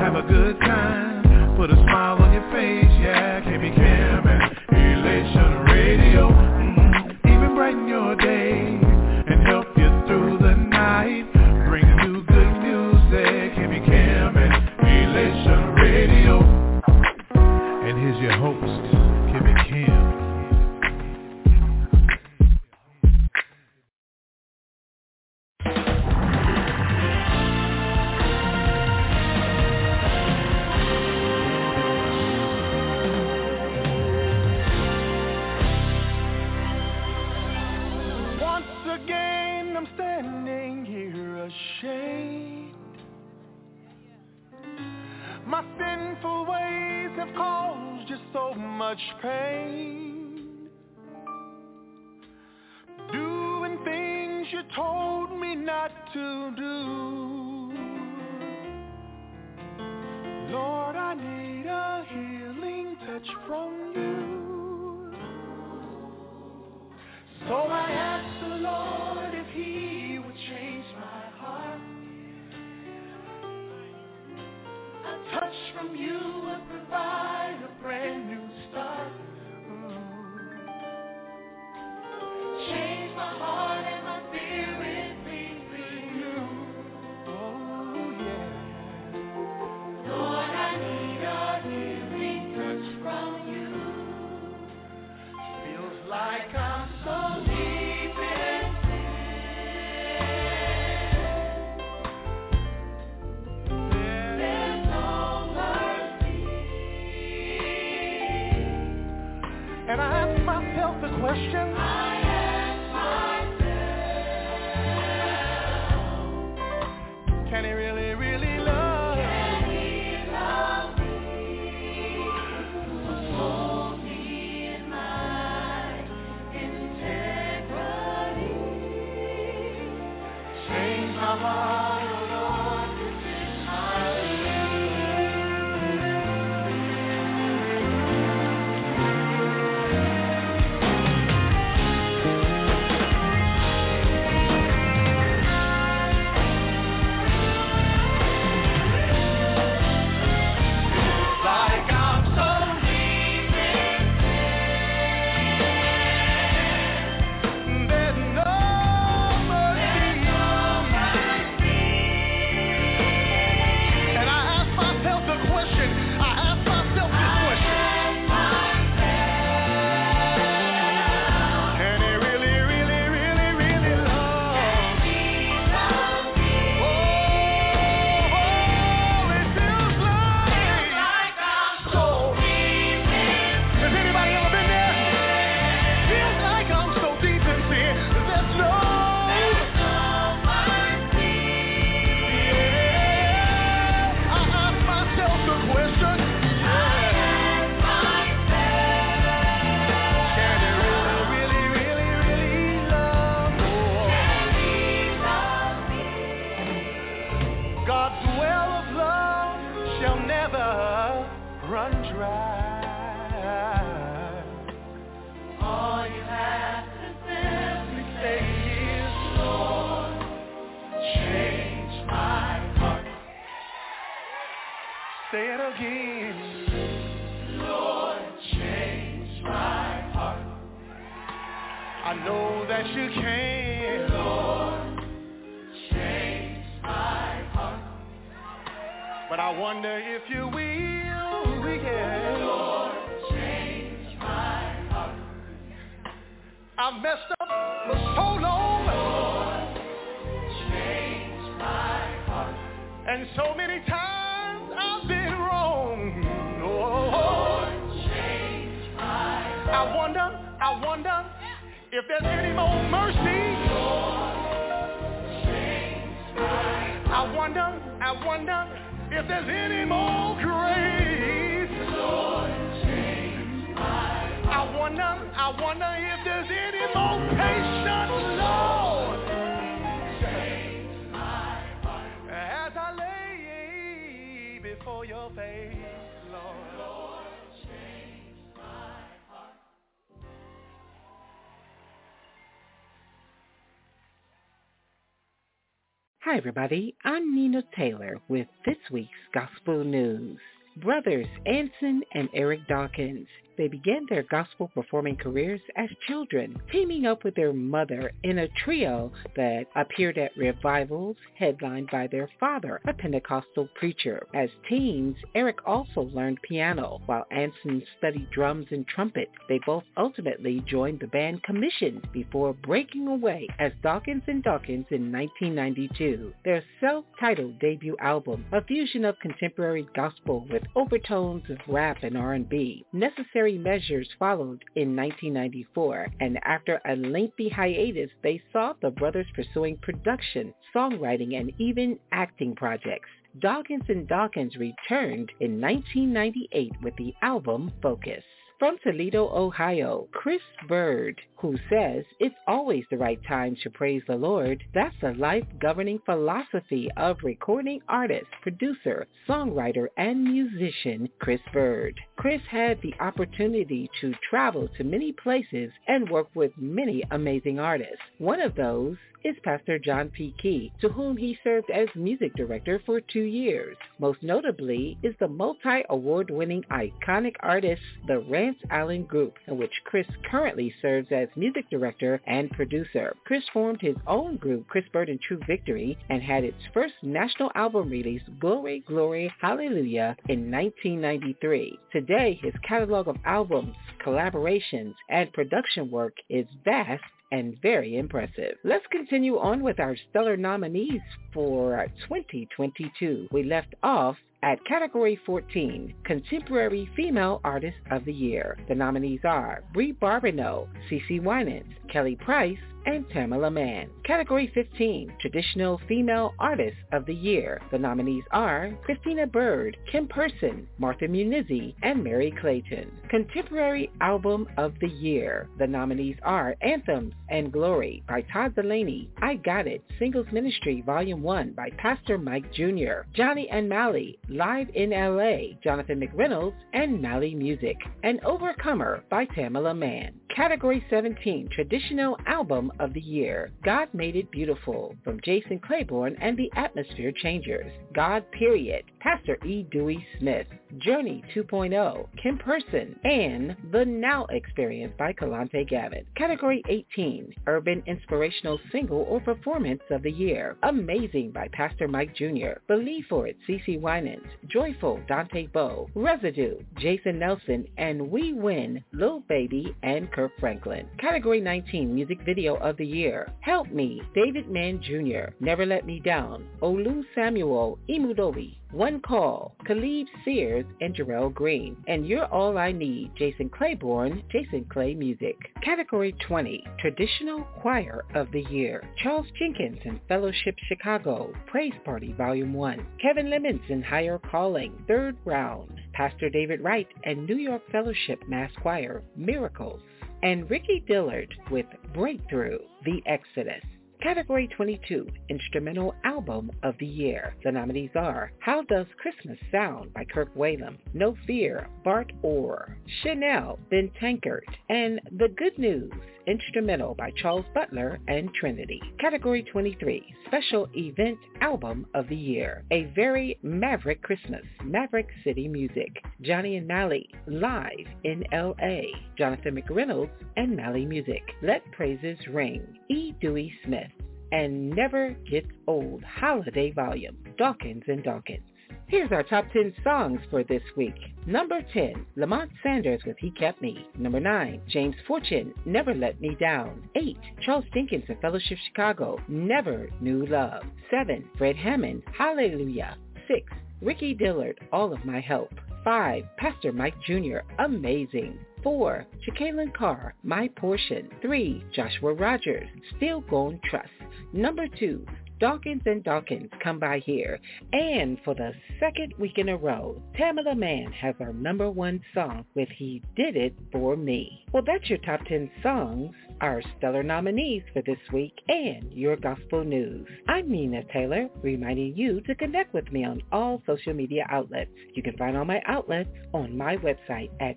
have a good time. Put a smile on your face, yeah. KB Cam and Elation Radio. Even brighten your day and help you through the night. Bring you good music. KB Cam and Elation Radio. And here's your host, KB Cam. My sinful ways have caused you so much pain, doing things you told me not to do. Lord, I need a healing touch from you. So I ask the Lord if he would change my heart. Touch from you would provide a brand new start. Change my heart and my spirit be renewed. Oh yeah. Lord, I need a healing touch from you. Feels like I'm so deep in and I ask myself the question. I ask myself, can he really, really love? Can he love me? Hold me in my integrity. Change my heart, oh Lord, this is my Hi, everybody. I'm Nina Taylor with this week's Gospel News. Brothers Anson and Eric Dawkins. They began their gospel performing careers as children, teaming up with their mother in a trio that appeared at revivals headlined by their father, a Pentecostal preacher. As teens, Eric also learned piano, while Anson studied drums and trumpet. They both ultimately joined the band Commission before breaking away as Dawkins and Dawkins in 1992. Their self-titled debut album, a fusion of contemporary gospel with overtones of rap and R&B. Necessary Measures followed in 1994, and after a lengthy hiatus, they saw the brothers pursuing production, songwriting, and even acting projects. Dawkins and Dawkins returned in 1998 with the album Focus. From Toledo, Ohio, Chris Bird, who says it's always the right time to praise the Lord. That's a life-governing philosophy of recording artist, producer, songwriter, and musician Chris Bird. Chris had the opportunity to travel to many places and work with many amazing artists. One of those is Pastor John P. Key, to whom he served as music director for 2 years. Most notably is the multi-award-winning iconic artist, the Rance Allen Group, in which Chris currently serves as music director and producer. Chris formed his own group, Chris Bird and True Victory, and had its first national album release, Glory, Glory, Hallelujah, in 1993. Today, his catalog of albums, collaborations, and production work is vast and very impressive. Let's continue on with our stellar nominees for 2022. We left off at Category 14, Contemporary Female Artist of the Year. The nominees are Brie Barbineau, CeCe Winans, Kelly Price, and Tamela Mann. Category 15, Traditional Female Artist of the Year. The nominees are Christina Bird, Kim Person, Martha Munizzi, and Mary Clayton. Contemporary Album of the Year. The nominees are Anthems and Glory by Todd Delaney, I Got It, Singles Ministry Volume 1 by Pastor Mike Jr., Johnny and Mally, Live in L.A., Jonathan McReynolds, and Mally Music, and Overcomer by Tamela Mann. Category 17, Traditional Album of the Year. God Made It Beautiful from Jason Claiborne and the Atmosphere Changers. God Period, Pastor E. Dewey Smith. Journey 2.0, Kim Person, and The Now Experience by Kalante Gavin. Category 18, Urban Inspirational Single or Performance of the Year. Amazing by Pastor Mike Jr., Believe For It, CeCe Winans, Joyful, Dante Bowe, Residue, Jason Nelson, and We Win, Lil Baby and Kirk Franklin. Category 19, Music Video of the Year. Help Me, David Mann Jr., Never Let Me Down, Olu Samuel Imudobi, One Call, Khalid Sears and Jarrell Green, and You're All I Need, Jason Claiborne, Jason Clay Music. Category 20, Traditional Choir of the Year. Charles Jenkins and Fellowship Chicago, Praise Party Volume 1. Kevin Lemons and Higher Calling, Third Round. Pastor David Wright and New York Fellowship Mass Choir, Miracles. And Ricky Dillard with Breakthrough, The Exodus. Category 22, Instrumental Album of the Year. The nominees are How Does Christmas Sound by Kirk Whalum, No Fear, Bart Orr, Chanel, Ben Tankard, and The Good News, Instrumental by Charles Butler and Trinity. Category 23, Special Event Album of the Year. A Very Maverick Christmas, Maverick City Music, Johnny and Mally, Live in L.A., Jonathan McReynolds and Mally Music, Let Praises Ring, E. Dewey Smith, and Never Gets Old Holiday Volume, Dawkins and Dawkins. Here's our top 10 songs for this week. Number 10, Lamont Sanders with He Kept Me. Number 9, James Fortune, Never Let Me Down. 8, Charles Jenkins and Fellowship Chicago, Never Knew Love. 7, Fred Hammond, Hallelujah. 6, Ricky Dillard, All of My Help. 5, Pastor Mike Jr., Amazing. 4, Jacqueline Carr, My Portion. 3, Joshua Rogers, Still Gon' Trust. Number 2, Dawkins and Dawkins, Come By Here. And for the second week in a row, Tamela Mann has our number 1 song with He Did It For Me. Well, that's your top 10 songs, our stellar nominees for this week, and your gospel news. I'm Nina Taylor, reminding you to connect with me on all social media outlets. You can find all my outlets on my website at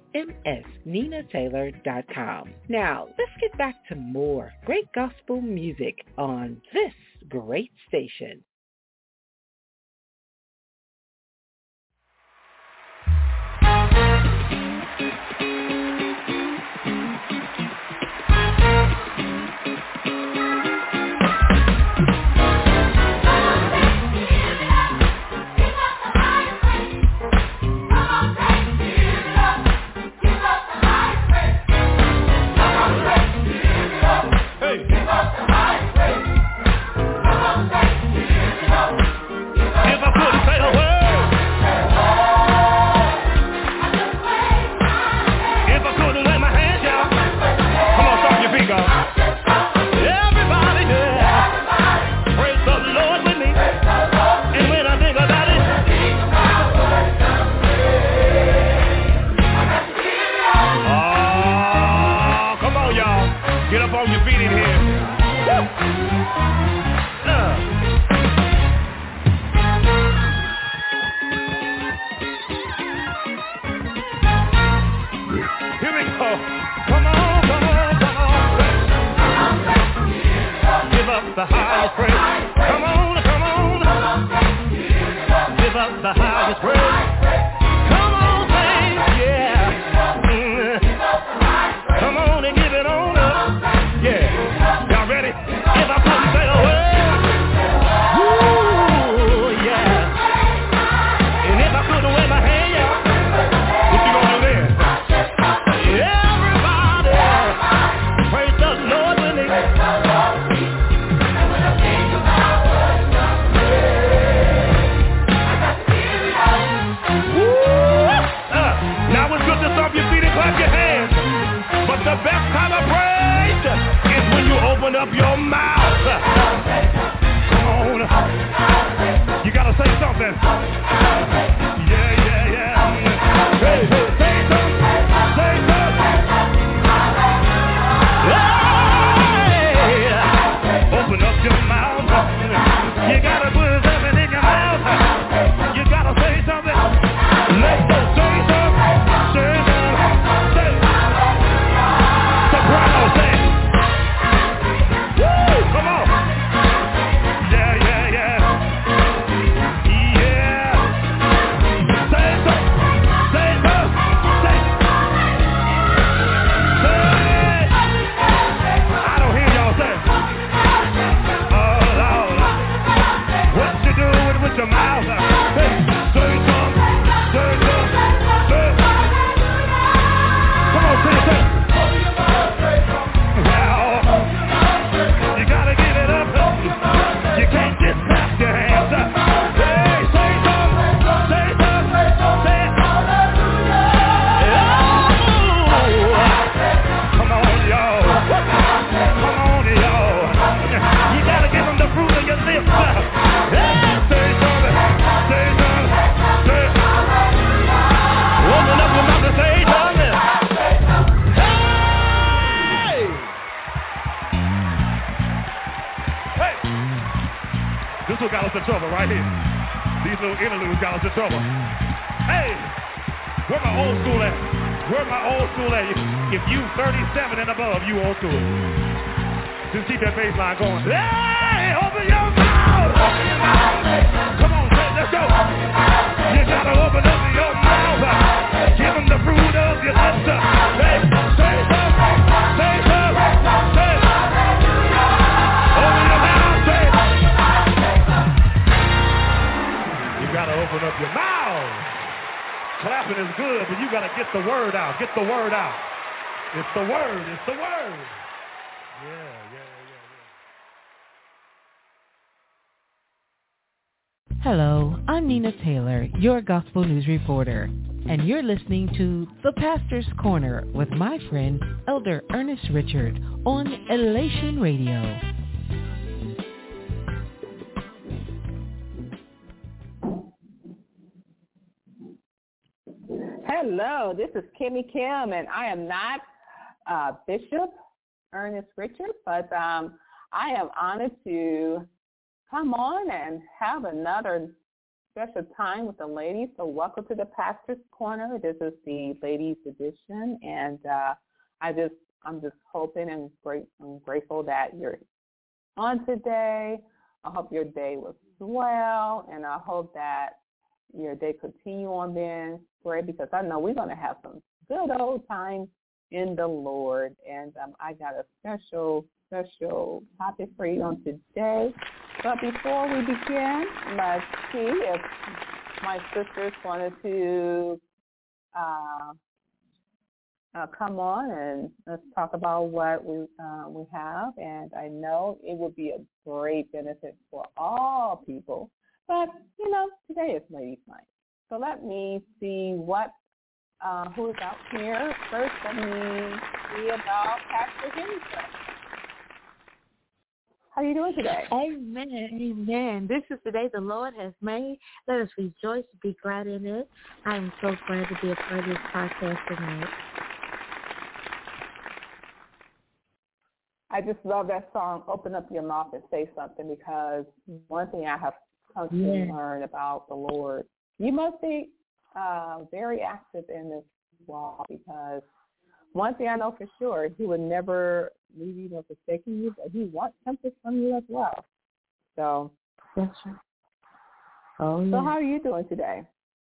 msninataylor.com. Now, let's get back to more great gospel music on this great station. Say, yeah. Hey, say something. Say something. Hey, open up your mouth. You gotta put something in your mouth. You gotta say something. Let's go. Say something. Say something. Say. Soprano, say. Woo! Come on. Yeah. Say something. Say something. Say. I don't hear y'all say. Oh Lord, what you doing with your mouth? Hey, say something. Say something. Say. Come on, say something. You gotta give it up. You can't just clap your hands. Hey, say something. Say something. Say it. Oh, come on, y'all. Come on, y'all. You gotta give them the fruit of your lips. Hey, say something. Say something. Say it. Open up your mouth and say something. Hey! This one got us in trouble right here. These little interludes got us in trouble. Hey! Where my old school at? Where my old school at? If you 37 and above, you old school. Just keep that bass line going. Hey! Open your mouth! Open your mouth! Come on, let's go! You gotta open up your mouth. Give them the fruit of your lips. Hey! Say something! Say something! Say something! Open your mouth! Say it! You gotta open up your mouth. Clapping is good, but you gotta get the word out. Get the word out. It's the word. It's the word. Yeah. Hello, I'm Nina Taylor, your Gospel News reporter, and you're listening to The Pastor's Corner with my friend, Elder Ernest Richard, on Elation Radio. Hello, this is Kimmy Kim, and I am not Bishop Ernest Richard, but I am honored to come on and have another special time with the ladies. So welcome to the Pastor's Corner. This is the ladies edition, and I'm just hoping and I'm grateful that you're on today. I hope your day was well, and I hope that your day continue on being great, because I know we're going to have some good old time in the Lord. And I got a special topic for you on today. But before we begin, let's see if my sisters wanted to come on and let's talk about what we have. And I know it would be a great benefit for all people. But, today is Ladies' Night. So let me see who's out here. First, let me see about Pastor Henderson. How are you doing today? Amen. This is the day the Lord has made. Let us rejoice and be glad in it. I am so glad to be a part of this podcast tonight. I just love that song, Open Up Your Mouth and Say Something, because one thing I have come to learn about the Lord, you must be very active in this walk, because one thing I know for sure, he would never leave you nor forsaken you, but he wants something from you as well. So, that's right. So how are you doing today?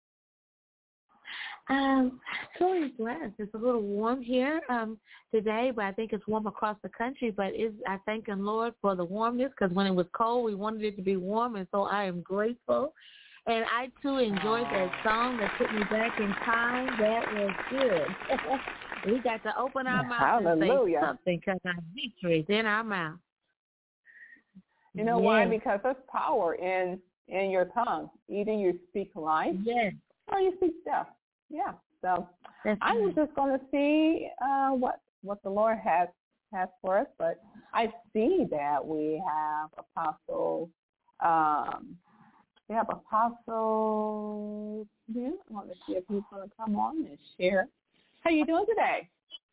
Feeling blessed. It's a little warm here today, but I think it's warm across the country. But I thank the Lord for the warmness, because when it was cold, we wanted it to be warm, and so I am grateful. And I, too, enjoyed that song that took me back in time. That was good. We got to open our mouth and say something, because our victory is in our mouth. You know why? Because there's power in your tongue. Either you speak life or you speak death. Yeah. So I'm just going to see what the Lord has for us. But I see that we have Apostle We have Apostle. I want to see if he's going to come on and share. How you doing today?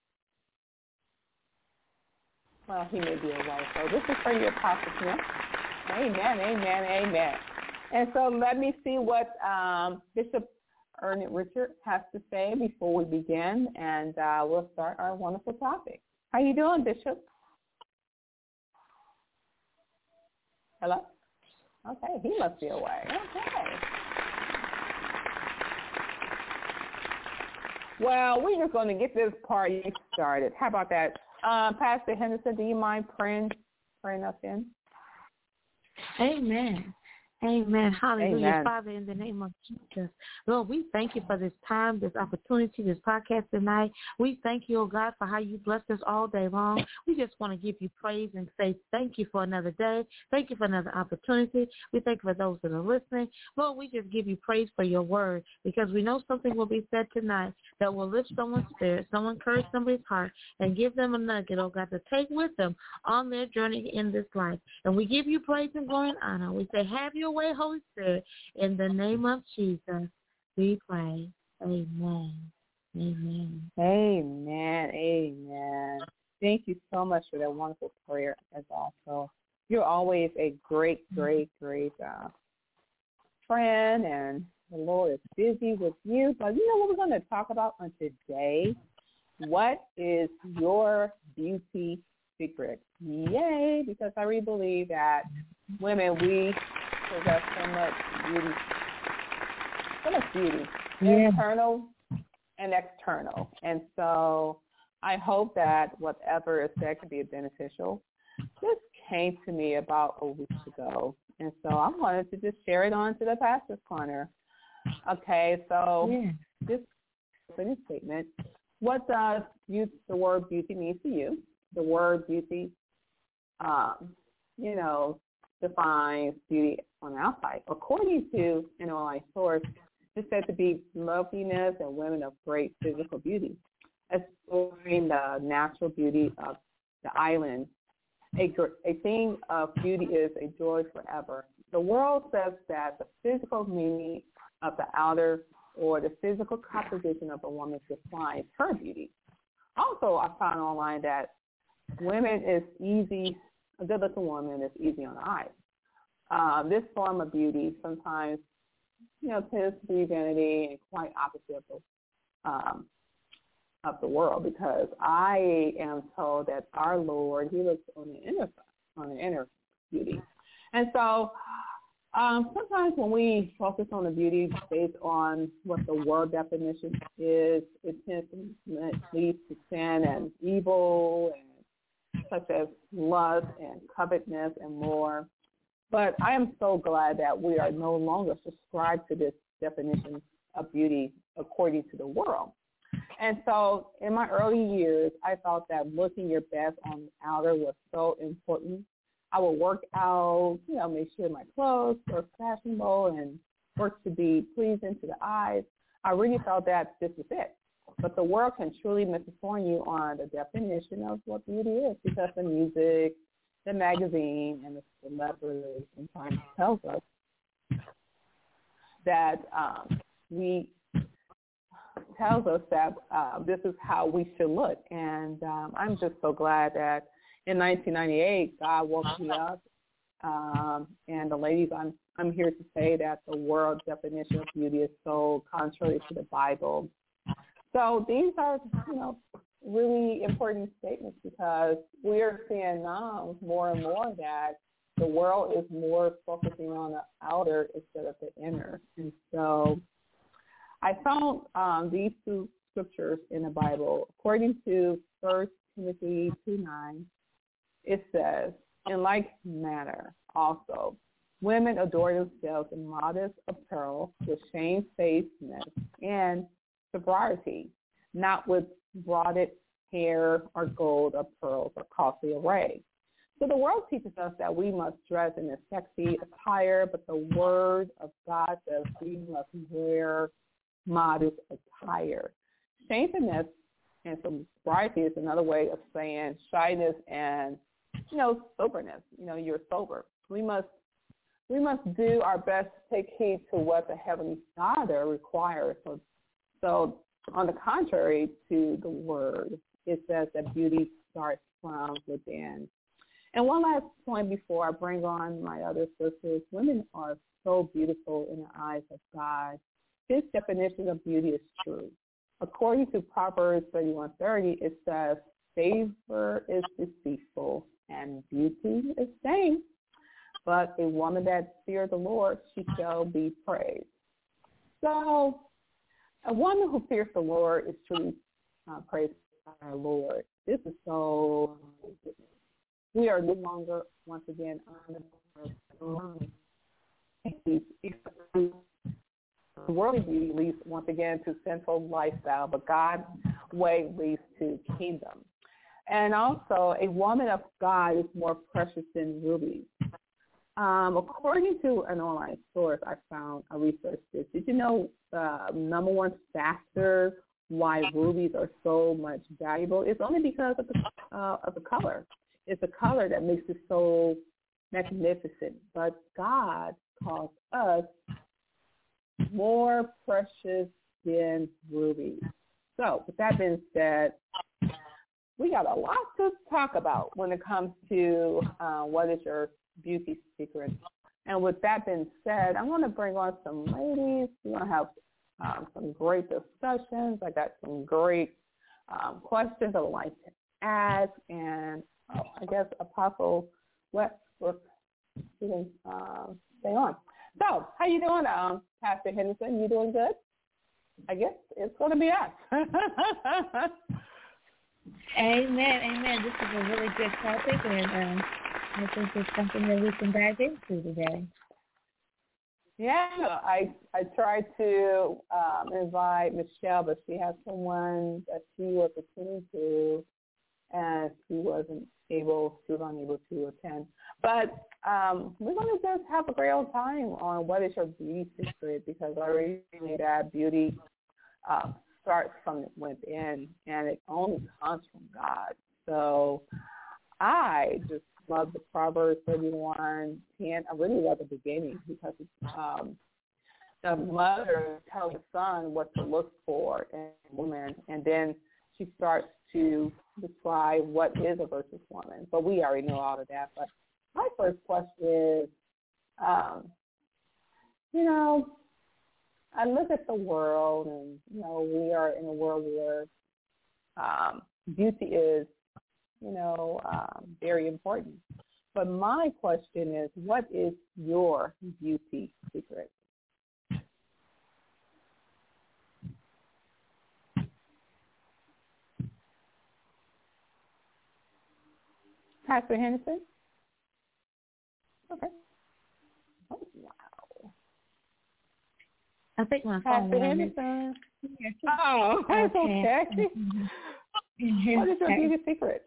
Well, he may be away. So this is for you, Apostle Smith. Amen, amen, amen. And so let me see what Bishop Ernest Richard has to say before we begin, and we'll start our wonderful topic. How you doing, Bishop? Hello? Okay, he must be away. Okay. Well, we're just going to get this party started. How about that? Pastor Henderson, do you mind praying us in? Amen. Amen. Hallelujah. Amen. Father, in the name of Jesus, Lord, we thank you for this time, this opportunity, this podcast tonight. We thank you, oh God, for how you blessed us all day long. We just want to give you praise and say thank you for another day. Thank you for another opportunity. We thank you for those that are listening. Lord, we just give you praise for your word because we know something will be said tonight that will lift someone's spirit, someone encourage somebody's heart, and give them a nugget, oh God, to take with them on their journey in this life. And we give you praise and glory and honor. We say, have your way, Holy Spirit. In the name of Jesus, we pray. Amen. Amen. Amen. Amen. Thank you so much for that wonderful prayer as also. You're always a great friend, and the Lord is busy with you. But you know what we're going to talk about on today? What is your beauty secret? Yay, because I really believe that women, we possess so much beauty, internal and external. And so I hope that whatever is said can be beneficial. This came to me about a week ago, and so I wanted to just share it on to the Pastor's Corner. Okay, so this opening statement, what does the word beauty mean to you? The word beauty, defines beauty on the outside. According to an online source, it's said to be loveliness and women of great physical beauty, exploring the natural beauty of the island. A thing of beauty is a joy forever. The world says that the physical meaning of the outer or the physical composition of a woman defines her beauty. Also, I found online that a good-looking woman is easy on the eyes. This form of beauty sometimes, tends to be vanity and quite opposite of the world, because I am told that our Lord, he looks on the inner beauty. And so sometimes when we focus on the beauty based on what the world definition is, it tends to lead to sin and evil, and such as lust and covetousness and more. But I am so glad that we are no longer subscribed to this definition of beauty according to the world. And so in my early years, I thought that looking your best on the outer was so important. I would work out, make sure my clothes were fashionable and work to be pleasing to the eyes. I really felt that this is it. But the world can truly misinform you on the definition of what beauty is, because the music, the magazine, and the celebrities sometimes tells us that this is how we should look. And I'm just so glad that in 1998, God woke me up. And the ladies, I'm here to say that the world definition of beauty is so contrary to the Bible. So these are, really important statements, because we're seeing now more and more that the world is more focusing on the outer instead of the inner. And so I found these two scriptures in the Bible. According to 1 Timothy 2:9, it says, in like manner also, women adore themselves in modest apparel with shamefacedness and sobriety, not with braided hair or gold or pearls or costly array. So the world teaches us that we must dress in a sexy attire, but the word of God says we must wear modest attire. Shamefacedness and sobriety is another way of saying shyness and, soberness. You're sober. We must we must do our best to take heed to what the Heavenly Father requires. So on the contrary to the word, it says that beauty starts from within. And one last point before I bring on my other sisters, women are so beautiful in the eyes of God. His definition of beauty is true. According to Proverbs 31:30, it says, favor is deceitful and beauty is vain, but a woman that fears the Lord, she shall be praised. So a woman who fears the Lord is truly praised by our Lord. This is so, we are no longer, once again, on the worldly beauty leads, once again, to sinful lifestyle, but God's way leads to kingdom. And also, a woman of God is more precious than rubies. According to an online source I found, I researched this. Did you know the number one factor why rubies are so much valuable? It's only because of the color. It's the color that makes it so magnificent. But God calls us more precious than rubies. So with that being said, we got a lot to talk about when it comes to what is your beauty secret. And with that being said, I want to bring on some ladies. We're going to have some great discussions. I got some great questions I would like to ask. And I guess Apostle Westbrook can stay on. So how you doing, Pastor Henderson? You doing good? I guess it's going to be us. Amen. This is a really good topic, and I think it's something that we can dive into today. Yeah, I tried to invite Michelle, but she has someone that she was attending to, and she wasn't unable to attend. But we're going to just have a great old time on what is your beauty secret, because I really think that beauty starts from within, and it only comes from God. So I just love the Proverbs 31:10. I really love the beginning, because it's, the mother tells the son what to look for in a woman, and then she starts to describe what is a virtuous woman. But we already know all of that. But my first question is, I look at the world, and, we are in a world where beauty is, very important. But my question is, what is your beauty secret? Pastor Henderson? Okay. Oh, wow. I think my phone Pastor Henderson. Oh, that's okay. What is your beauty secret?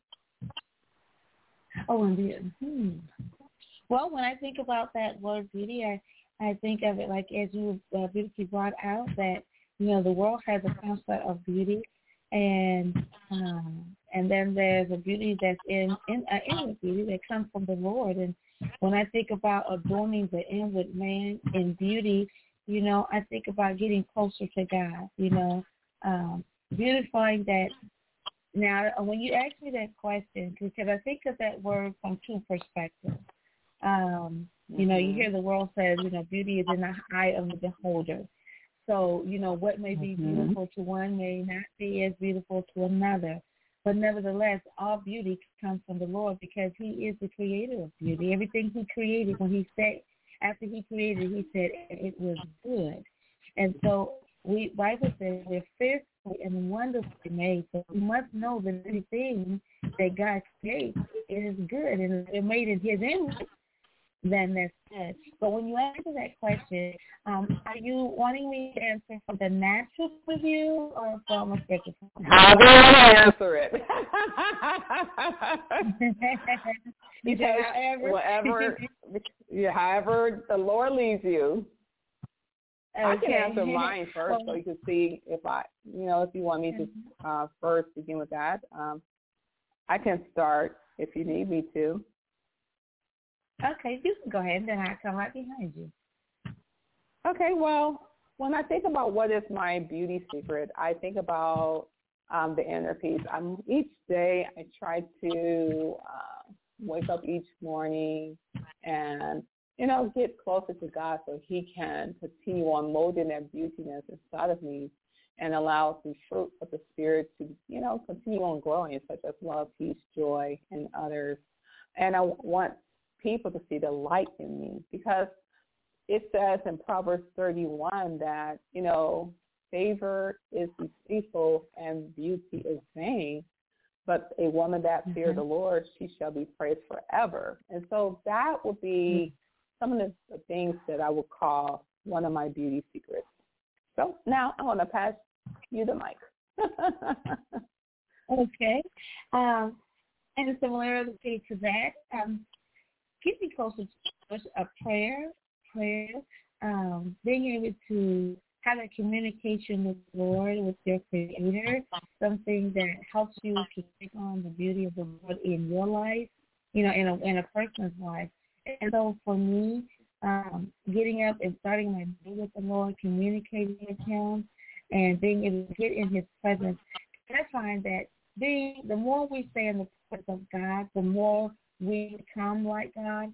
Oh, indeed. Well, when I think about that word beauty, I think of it like, as you beautifully brought out, that the world has a concept of beauty, and then there's a beauty that's inward beauty that comes from the Lord. And when I think about adorning the inward man in beauty, I think about getting closer to God. Beautifying that. Now, when you ask me that question, because I think of that word from two perspectives. You hear the world says, beauty is in the eye of the beholder. So, what may be beautiful to one may not be as beautiful to another. But nevertheless, all beauty comes from the Lord, because he is the creator of beauty. Everything he created, after he created, he said it was good. And so Bible says we're fearfully and wonderfully made. So we must know that everything that God creates is good, and they're made in his image. Then that's good. But when you answer that question, are you wanting me to answer from the natural point of view or from a spiritual point of view? How do you want to answer it? However the Lord leads you. Okay. I can answer mine first, so you can see if you want me to first begin with that. I can start if you need me to. Okay, you can go ahead, and then I'll come right behind you. Okay, well, when I think about what is my beauty secret, I think about the inner peace. Each day I try to wake up each morning and, get closer to God so he can continue on molding that beautiness inside of me and allow the fruit of the Spirit to, continue on growing, such as love, peace, joy, and others. And I want people to see the light in me, because it says in Proverbs 31 that, favor is deceitful and beauty is vain, but a woman that fears the Lord, she shall be praised forever. And so that would be some of the things that I would call one of my beauty secrets. So now I want to pass you the mic. Okay. And a similarity to that, get me closer to a prayer, being able to have a communication with the Lord, with your Creator, something that helps you to take on the beauty of the Lord in your life, in a person's life. And so for me, getting up and starting my day with the Lord, communicating with him, and being able to get in his presence, I find that the more we stay in the presence of God, the more we become like God.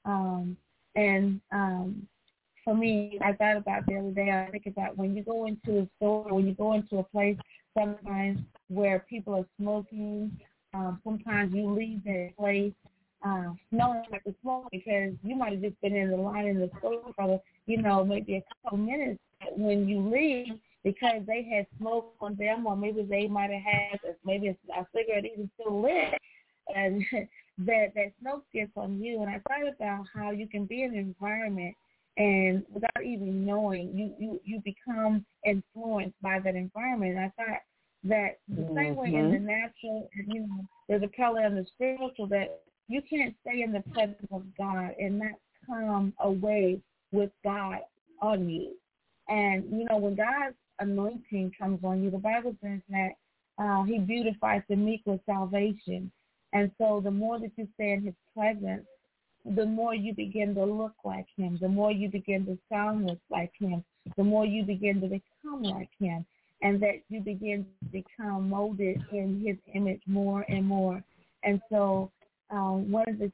For me, I thought about the other day, I think about when you go into a store, when you go into a place sometimes where people are smoking, sometimes you leave that place smelling like the smoke, because you might have just been in the line in the store for, maybe a couple minutes when you leave, because they had smoke on them, or maybe they might have had maybe a cigarette even still lit, and that smoke gets on you. And I thought about how you can be in an environment, and without even knowing, you become influenced by that environment. And I thought that the same way in the natural, there's a parallel in the spiritual, that you can't stay in the presence of God and not come away with God on you. And, when God's anointing comes on you, the Bible says that he beautifies the meek with salvation. And so the more that you stay in his presence, the more you begin to look like him, the more you begin to sound like him, the more you begin to become like him, and that you begin to become molded in his image more and more. And so one of the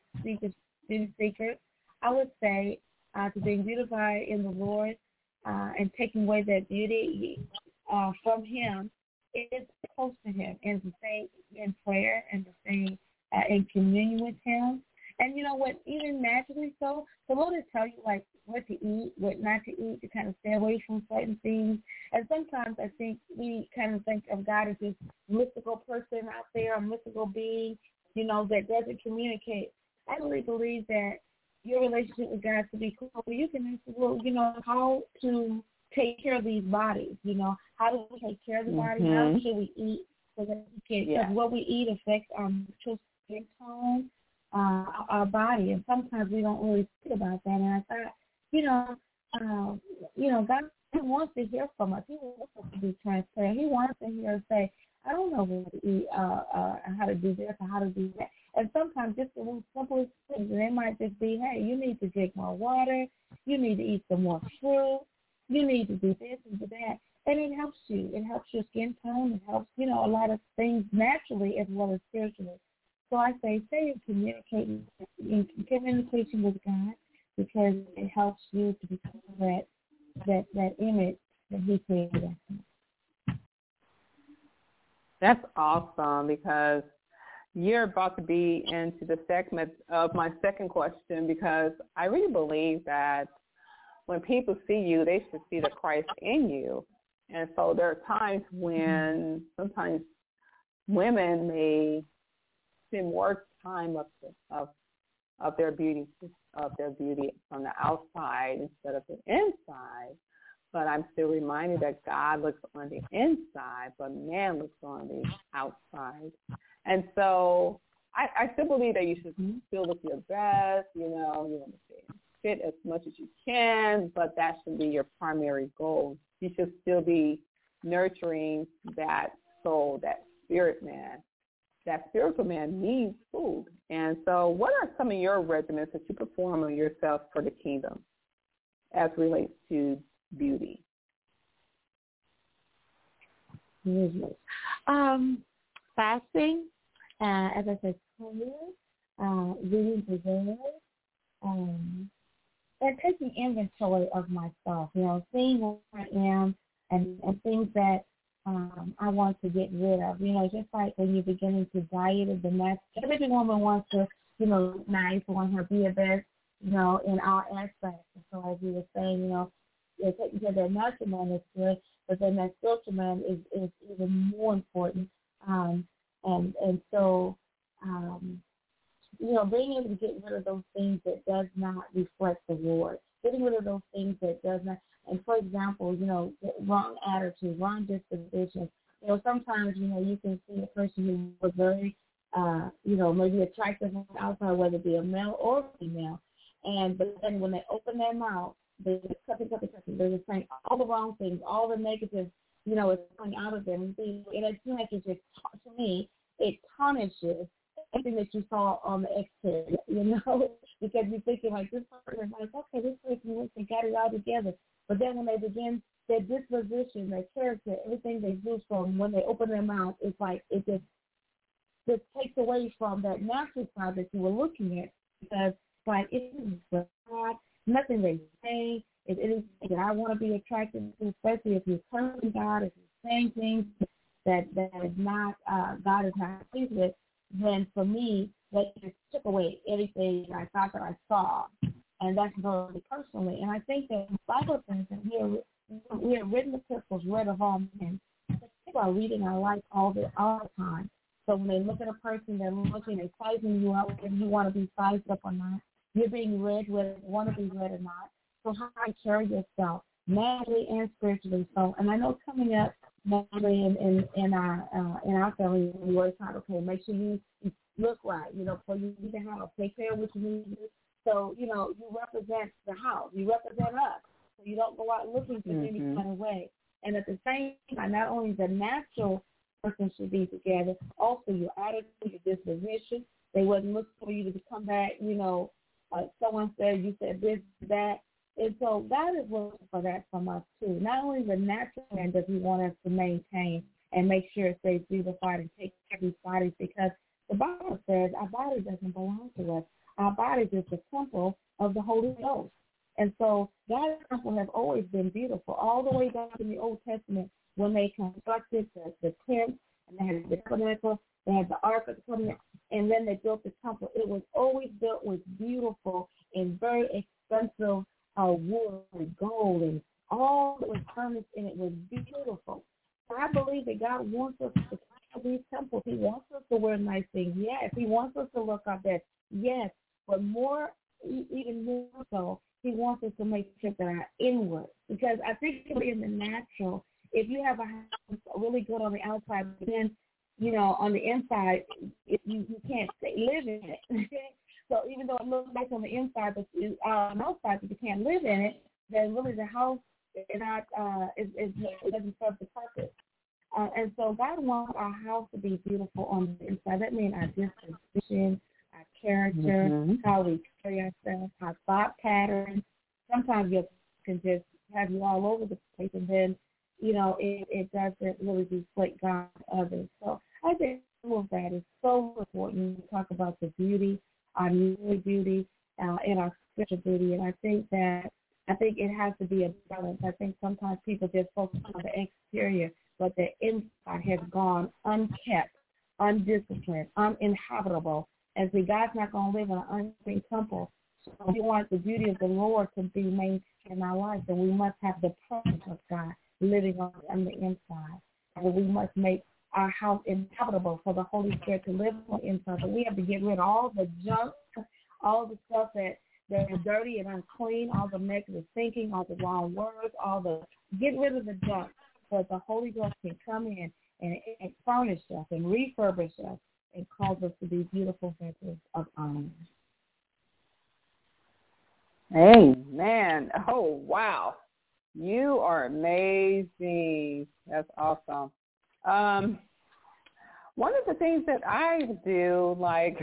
secrets, I would say, to being beautified in the Lord and taking away that beauty from him is close to him, and to stay in prayer and to stay in communion with him. And you know what, even naturally so, the Lord will tell you, like, what to eat, what not to eat, to kind of stay away from certain things. And sometimes I think we kind of think of God as this mystical person out there, a mystical being, that doesn't communicate. I really believe that your relationship with God should be cool. You can ask, well, how to take care of these bodies, how do we take care of the body, how should we eat, so that we can, because what we eat affects our natural skin tone, our body, and sometimes we don't really think about that. And I thought, God wants to hear from us. He wants us to be transparent. He wants to hear us say, I don't know what to eat, how to do this or how to do that. And sometimes just the little simplest things, and it might just be, hey, you need to drink more water, you need to eat some more fruit, you need to do this and do that. And it helps you. It helps your skin tone. It helps, a lot of things naturally as well as spiritually. So I say, stay in communication with God, because it helps you to become that image that he created. That's awesome, because you're about to be into the segment of my second question, because I really believe that when people see you, they should see the Christ in you. And so there are times when sometimes women may spend more time of their beauty from the outside instead of the inside. But I'm still reminded that God looks on the inside, but man looks on the outside. And so I still believe that you should still look your best. You want to stay fit as much as you can, but that should be your primary goal. You should still be nurturing that soul, that spirit man. that spiritual man needs food. And so what are some of your regimens that you perform on yourself for the kingdom as relates to beauty? Fasting, as I said, prayer, reading the word, and taking inventory of myself, seeing where I am and things that I want to get rid of. Just like when you're beginning to diet of the next, every woman wants to, look nice, want her to be a best, in all aspects. And so as you were saying, taking care of that natural man is good, but then that spiritual man is even more important. And so, being able to get rid of those things that does not reflect the Lord, getting rid of those things that does not, and for example, wrong attitude, wrong disposition. Sometimes, you can see a person who was very, maybe attractive on the outside, whether it be a male or female, but then when they open their mouth, they're just they're just saying all the wrong things, all the negative, is coming out of them. And it seems like it just, to me, it tarnishes everything that you saw on the exterior, because you're thinking like this person is like, okay, this person went and got it all together. But then when they begin their disposition, their character, everything they do from when they open their mouth, it's like it just takes away from that natural side that you were looking at, because like it is God, nothing they say is anything that I want to be attracted to, especially if you're cursing God, if you're saying things that is not God is not pleased with. Then for me, that just took away everything I thought that I saw, and that's very personally. And I think that the Bible says that we are written epistles read of all men. People are reading our life all the time. So when they look at a person, they're looking, they're sizing you up, whether you want to be sized up or not. You're being read whether you want to be read or not. So how you carry yourself, naturally and spiritually. So, and I know coming up, naturally in our family, we always try to, okay, make sure you look right, before you leave the house, take care of what you need to do. So, you represent the house, you represent us, so you don't go out looking for any kind of way. And at the same time, not only the natural person should be together, also your attitude, your disposition. They wasn't looking for you to come back, someone said, you said this, that. And so God is looking for that from us, too. Not only the natural man does he want us to maintain and make sure it stays beautified and take care of these bodies, because the Bible says our body doesn't belong to us. Our body is the temple of the Holy Ghost. And so God's temple has always been beautiful, all the way back in the Old Testament when they constructed the tent, and they had the tabernacle, they had the Ark of the Covenant, and then they built the temple. It was always built with beautiful and very expensive wood and gold, and all that was furnished in it was beautiful. So I believe that God wants us to have these temples. He wants us to wear nice things, yes. He wants us to look up there, yes. But even more so, he wants us to make sure that our inward, because I think in the natural, if you have a house really good on the outside, but then, on the inside, you can't live in it. So even though it looks nice on the inside, but on the outside, but you can't live in it, then really the house is not, it doesn't serve the purpose. And so God wants our house to be beautiful on the inside. That means our disposition, our character, how we carry ourselves, our thought patterns. Sometimes you can just have you all over the place, and then, it doesn't really reflect God to others. So I think all of that is so important. We talk about the beauty, our new beauty, and our spiritual beauty. And I think it has to be a balance. I think sometimes people just focus on the exterior, but the inside has gone unkept, undisciplined, uninhabitable. And see, God's not going to live in an unclean temple. So if we want the beauty of the Lord to be maintained in our lives, then we must have the presence of God living on the inside. And we must make our house inhabitable for the Holy Spirit to live on the inside. So we have to get rid of all the junk, all the stuff that is dirty and unclean, all the negative thinking, all the wrong words, get rid of the junk so that the Holy Ghost can come in and furnish us and refurbish us and cause us to be beautiful vessels of honor. Amen. Oh, wow. You are amazing. That's awesome. Well, one of the things that I do, like,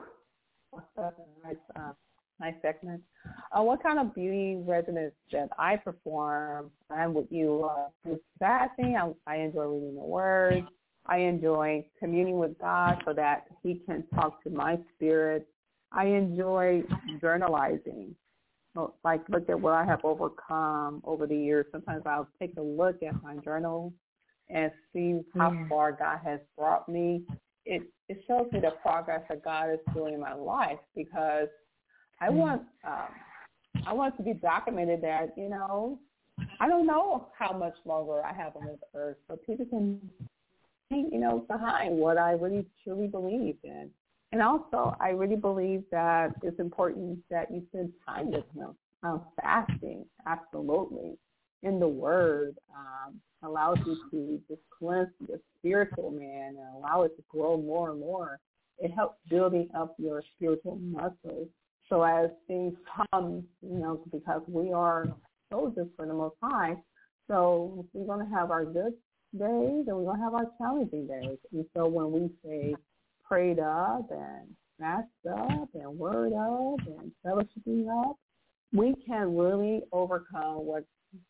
nice segment. What kind of beauty regimens that I perform? I'm with you through fasting. I enjoy reading the Word. I enjoy communing with God so that He can talk to my spirit. I enjoy journalizing. Like, look at what I have overcome over the years. Sometimes I'll take a look at my journal and see how far God has brought me. It shows me the progress that God is doing in my life, because I want to be documented that, I don't know how much longer I have on this earth, but people can see, behind what I really truly believe in. And also, I really believe that it's important that you spend time with Him. Fasting, absolutely, in the Word allows you to just cleanse your spiritual man and allow it to grow more and more. It helps building up your spiritual muscles. So as things come, because we are soldiers for the Most High, so we're going to have our good days and we're going to have our challenging days. And so when we say prayed up and fasted up and word up and fellowshipping up, we can really overcome what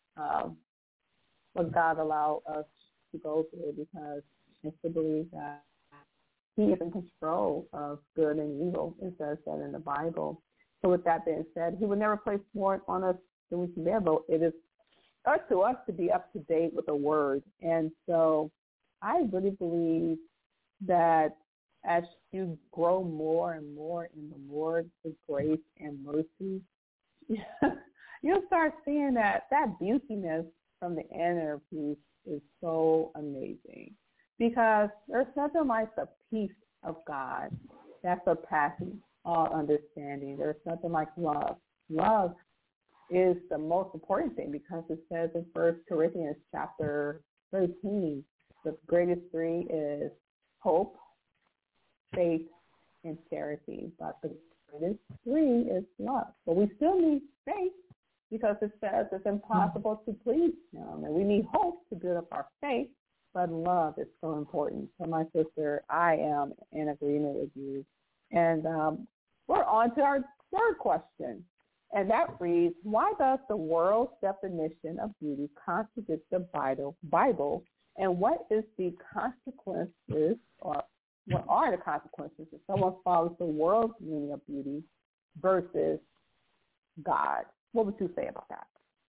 God allowed us to go through, because I still believe that He is in control of good and evil. It says that in the Bible. So with that being said, He would never place more on us than we can bear, but it is up to us to be up to date with the Word. And so I really believe that as you grow more and more in the Lord's grace and mercy, you'll start seeing that beautiness from the inner piece is so amazing, because there's nothing like the peace of God that surpasses all understanding. There's nothing like love. Love is the most important thing, because it says in 1 Corinthians chapter 13, the greatest three is hope, faith, and charity. But the greatest three is love. But we still need faith, because it says it's impossible to please Him. And we need hope to build up our faith, but love is so important. So my sister, I am in agreement with you. And we're on to our third question. And that reads, why does the world's definition of beauty contradict the Bible? And what is the consequences, or what are the consequences if someone follows the world's meaning of beauty versus God? What would you say about that?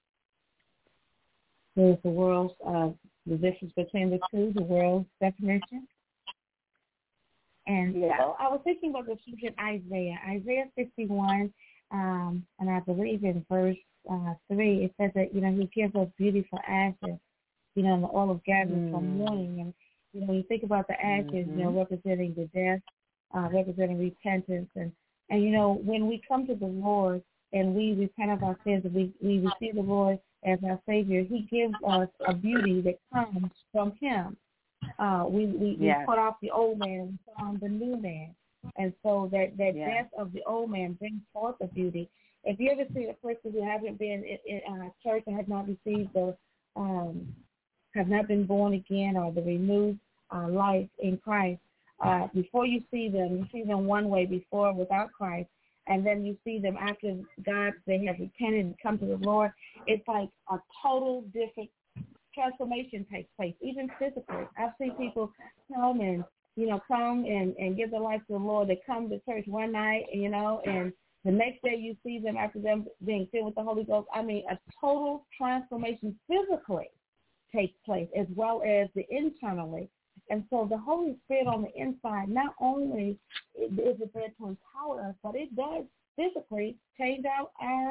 There's the world's, the difference between the two, the world's definition. And so I was thinking about the scripture in Isaiah 61, and I believe in verse 3, it says that, He gives us beauty for ashes, and the oil of gladness for mourning. And, when you think about the ashes, representing the death, representing repentance. And when we come to the Lord and we repent of our sins and we receive the Lord as our Savior, He gives us a beauty that comes from Him. We put off the old man and we put on the new man. And so that death of the old man brings forth a beauty. If you ever see a person who hasn't been in church and has not received have not been born again, or the renewed life in Christ, before you see them one way before without Christ, and then you see them after they have repented and come to the Lord, it's like a total different transformation takes place, even physically. I've seen people come and give their life to the Lord. They come to church one night, and the next day you see them after them being filled with the Holy Ghost. I mean, a total transformation physically takes place, as well as the internally. And so the Holy Spirit on the inside, not only is it there to empower us, but it does physically change out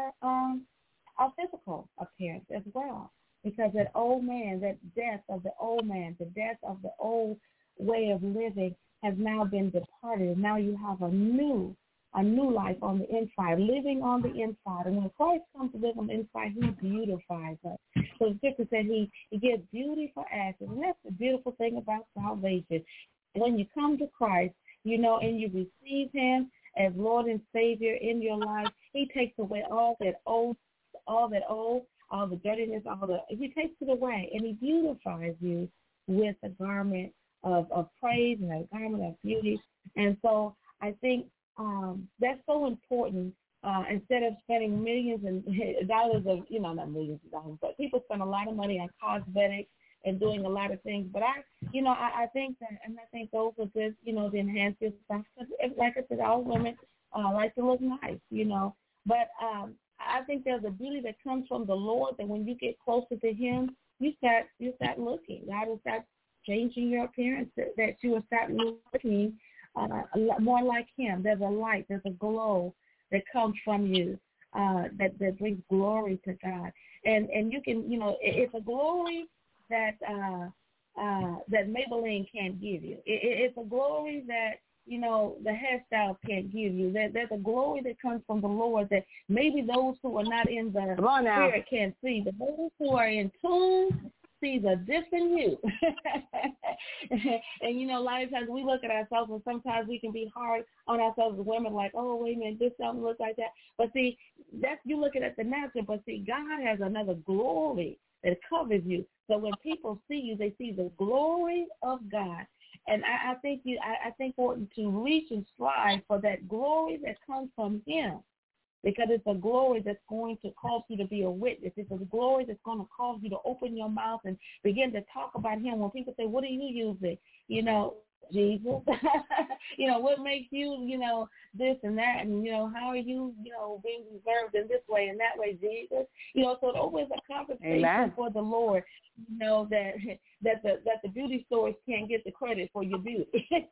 our physical appearance as well. Because that old man, that death of the old man, the death of the old way of living has now been departed. Now you have a new life on the inside, living on the inside. And when Christ comes to live on the inside, He beautifies us. So the scripture said He gives beauty for ashes. And that's the beautiful thing about salvation. When you come to Christ, and you receive Him as Lord and Savior in your life, He takes away all the dirtiness, He takes it away, and He beautifies you with a garment of praise and a garment of beauty. And so I think that's so important. Instead of spending millions of dollars not millions of dollars, but people spend a lot of money on cosmetics and doing a lot of things. But I think that, and I think those are good, to enhance your stuff. Like I said, all women like to look nice, But I think there's a beauty that comes from the Lord that when you get closer to Him, you start looking. God will start changing your appearance, that you will start looking more like Him. There's a light, there's a glow that comes from you that brings glory to God. And you can, it's a glory that Maybelline can't give you. It's a glory that, the hairstyle can't give you. There's a glory that comes from the Lord that maybe those who are not in the spirit can't see. But those who are in tune sees a different you. And, a lot of times we look at ourselves and sometimes we can be hard on ourselves as women, like, oh, wait a minute, this doesn't look like that. But see, that's you looking at the natural, but see, God has another glory that covers you. So when people see you, they see the glory of God. And I think important to reach and strive for that glory that comes from Him, because it's a glory that's going to cause you to be a witness. It's a glory that's going to cause you to open your mouth and begin to talk about Him. When people say, what are you using? Jesus. What makes you, this and that, and, how are you, being reserved in this way and that way, Jesus? So it opens a conversation for the Lord, that the beauty stores can't get the credit for your beauty,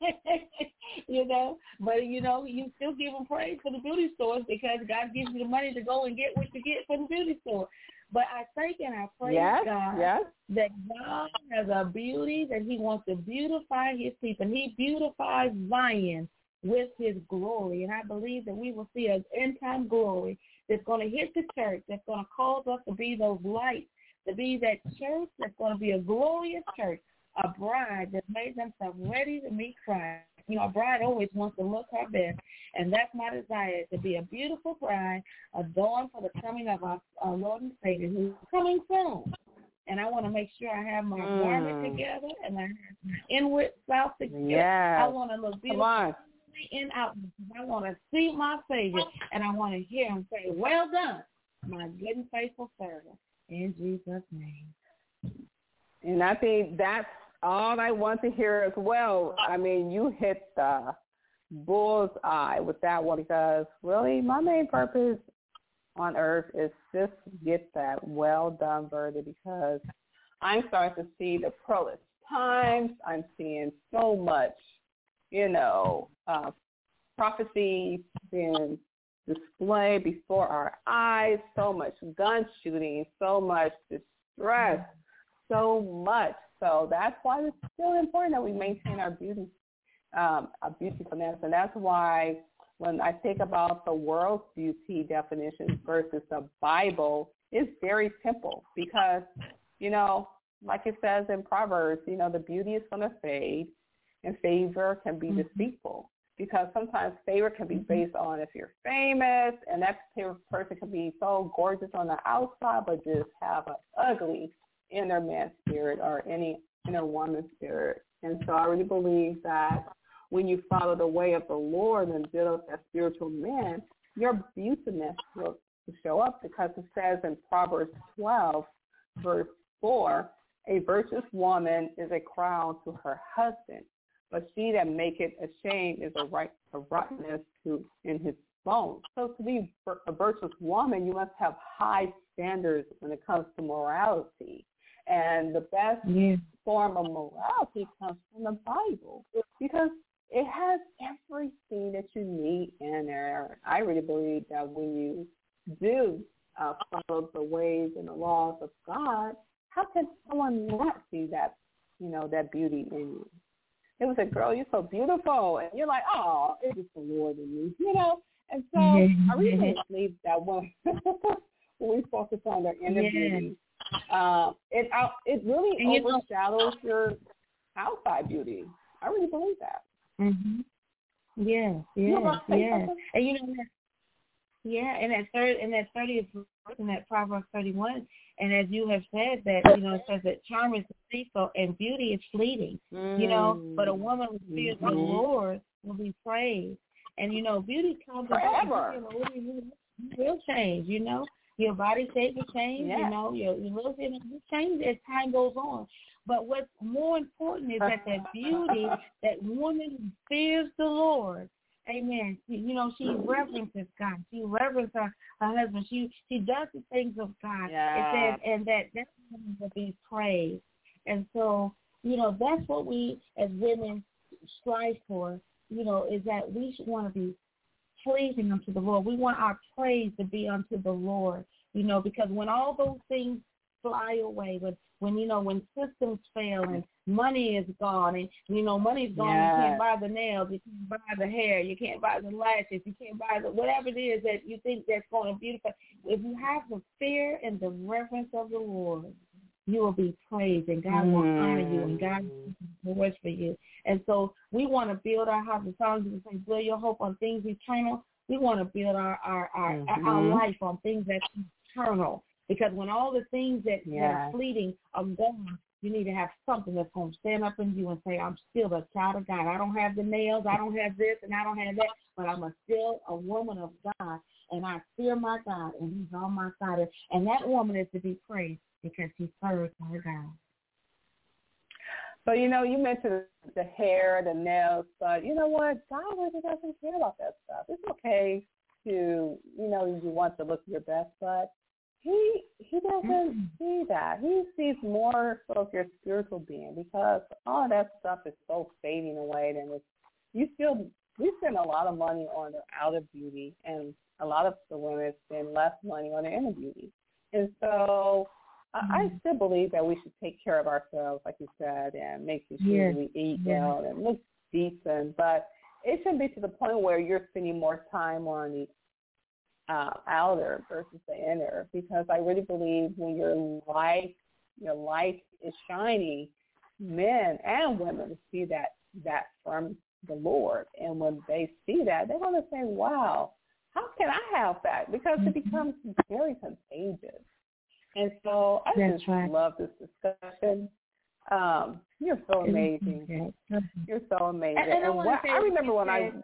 but, you still give them praise for the beauty stores because God gives you the money to go and get what you get from the beauty store. But I thank and I praise God that God has a beauty that He wants to beautify His people. And He beautifies Zion with His glory. And I believe that we will see an end-time glory that's going to hit the church, that's going to cause us to be those lights, to be that church that's going to be a glorious church, a bride that made themselves ready to meet Christ. A bride always wants to look her best, and that's my desire, to be a beautiful bride adorned for the coming of our Lord and Savior, who's coming soon. And I want to make sure I have my garment together and I have my inward self together. Yes. I want to look beautiful in out. I want to see my Savior, and I want to hear Him say, well done, my good and faithful servant, in Jesus' name. And I think that's all I want to hear as well. I mean, you hit the bull's eye with that one, because really my main purpose on earth is just get that well done verdict, because I'm starting to see the perilous times. I'm seeing so much, prophecy being displayed before our eyes, so much gun shooting, so much distress, so much. So that's why it's still important that we maintain our beautifulness. And that's why when I think about the world's beauty definitions versus the Bible, it's very simple because, like it says in Proverbs, the beauty is going to fade and favor can be deceitful, because sometimes favor can be based on if you're famous, and that person can be so gorgeous on the outside but just have an ugly inner man spirit or any inner woman spirit. And so I really believe that when you follow the way of the Lord and build up that spiritual man, your beautiness will show up, because it says in Proverbs 12, verse 4, a virtuous woman is a crown to her husband, but she that maketh ashamed is a rottenness in his bones. So to be a virtuous woman, you must have high standards when it comes to morality. And the best form of morality comes from the Bible, because it has everything that you need in there. I really believe that when you do follow the ways and the laws of God, how can someone not see that, that beauty in you? It was like, girl, you're so beautiful. And you're like, oh, it's just the Lord in you, And so I really believe that when we focus on the inner beauty, it really overshadows your outside beauty. I really believe that. Mm-hmm. Yes. And Yeah, and that 30th verse in that Proverbs 31, and as you have said that, it says that charm is deceitful and beauty is fleeting, but a woman who fears the Lord will be praised. And, beauty comes forever. You will change, your body shape will change, your looks will change as time goes on. But what's more important is that beauty, that woman who fears the Lord, amen. She reverences God. She reverences her husband. She does the things of God. Yeah. It says, and that woman will be praised. And so, that's what we as women strive for, is that we should want to be pleasing unto the Lord. We want our praise to be unto the Lord, because when all those things fly away, when systems fail and money is gone, and money's gone, you can't buy the nails, you can't buy the hair, you can't buy the lashes, you can't buy whatever it is that you think that's going to beautify. If you have the fear and the reverence of the Lord, you will be praised, and God will honor you, and God will work for you. And so we want to build our house. The songs that say, build your hope on things eternal. We want to build our life on things that's eternal. Because when all the things that are fleeting are gone, you need to have something that's going to stand up in you and say, I'm still a child of God. I don't have the nails, I don't have this, and I don't have that, but I'm still a woman of God, and I fear my God, and he's on my side. And that woman is to be praised because she serves her God. So, you mentioned the hair, the nails, but you know what? God really doesn't care about that stuff. It's okay to, you want to look your best, but He doesn't see that. He sees more so of your spiritual being, because all that stuff is so fading away. And we spend a lot of money on the outer beauty, and a lot of the women spend less money on their inner beauty. And so I still believe that we should take care of ourselves, like you said, and make sure we eat well and look decent. But it shouldn't be to the point where you're spending more time on the outer versus the inner, because I really believe when your light is shining, men and women see that from the Lord, and when they see that, they're going to say, wow, how can I have that? Because it becomes very contagious. And so I just love this discussion. You're so amazing. You're so amazing. And I remember when I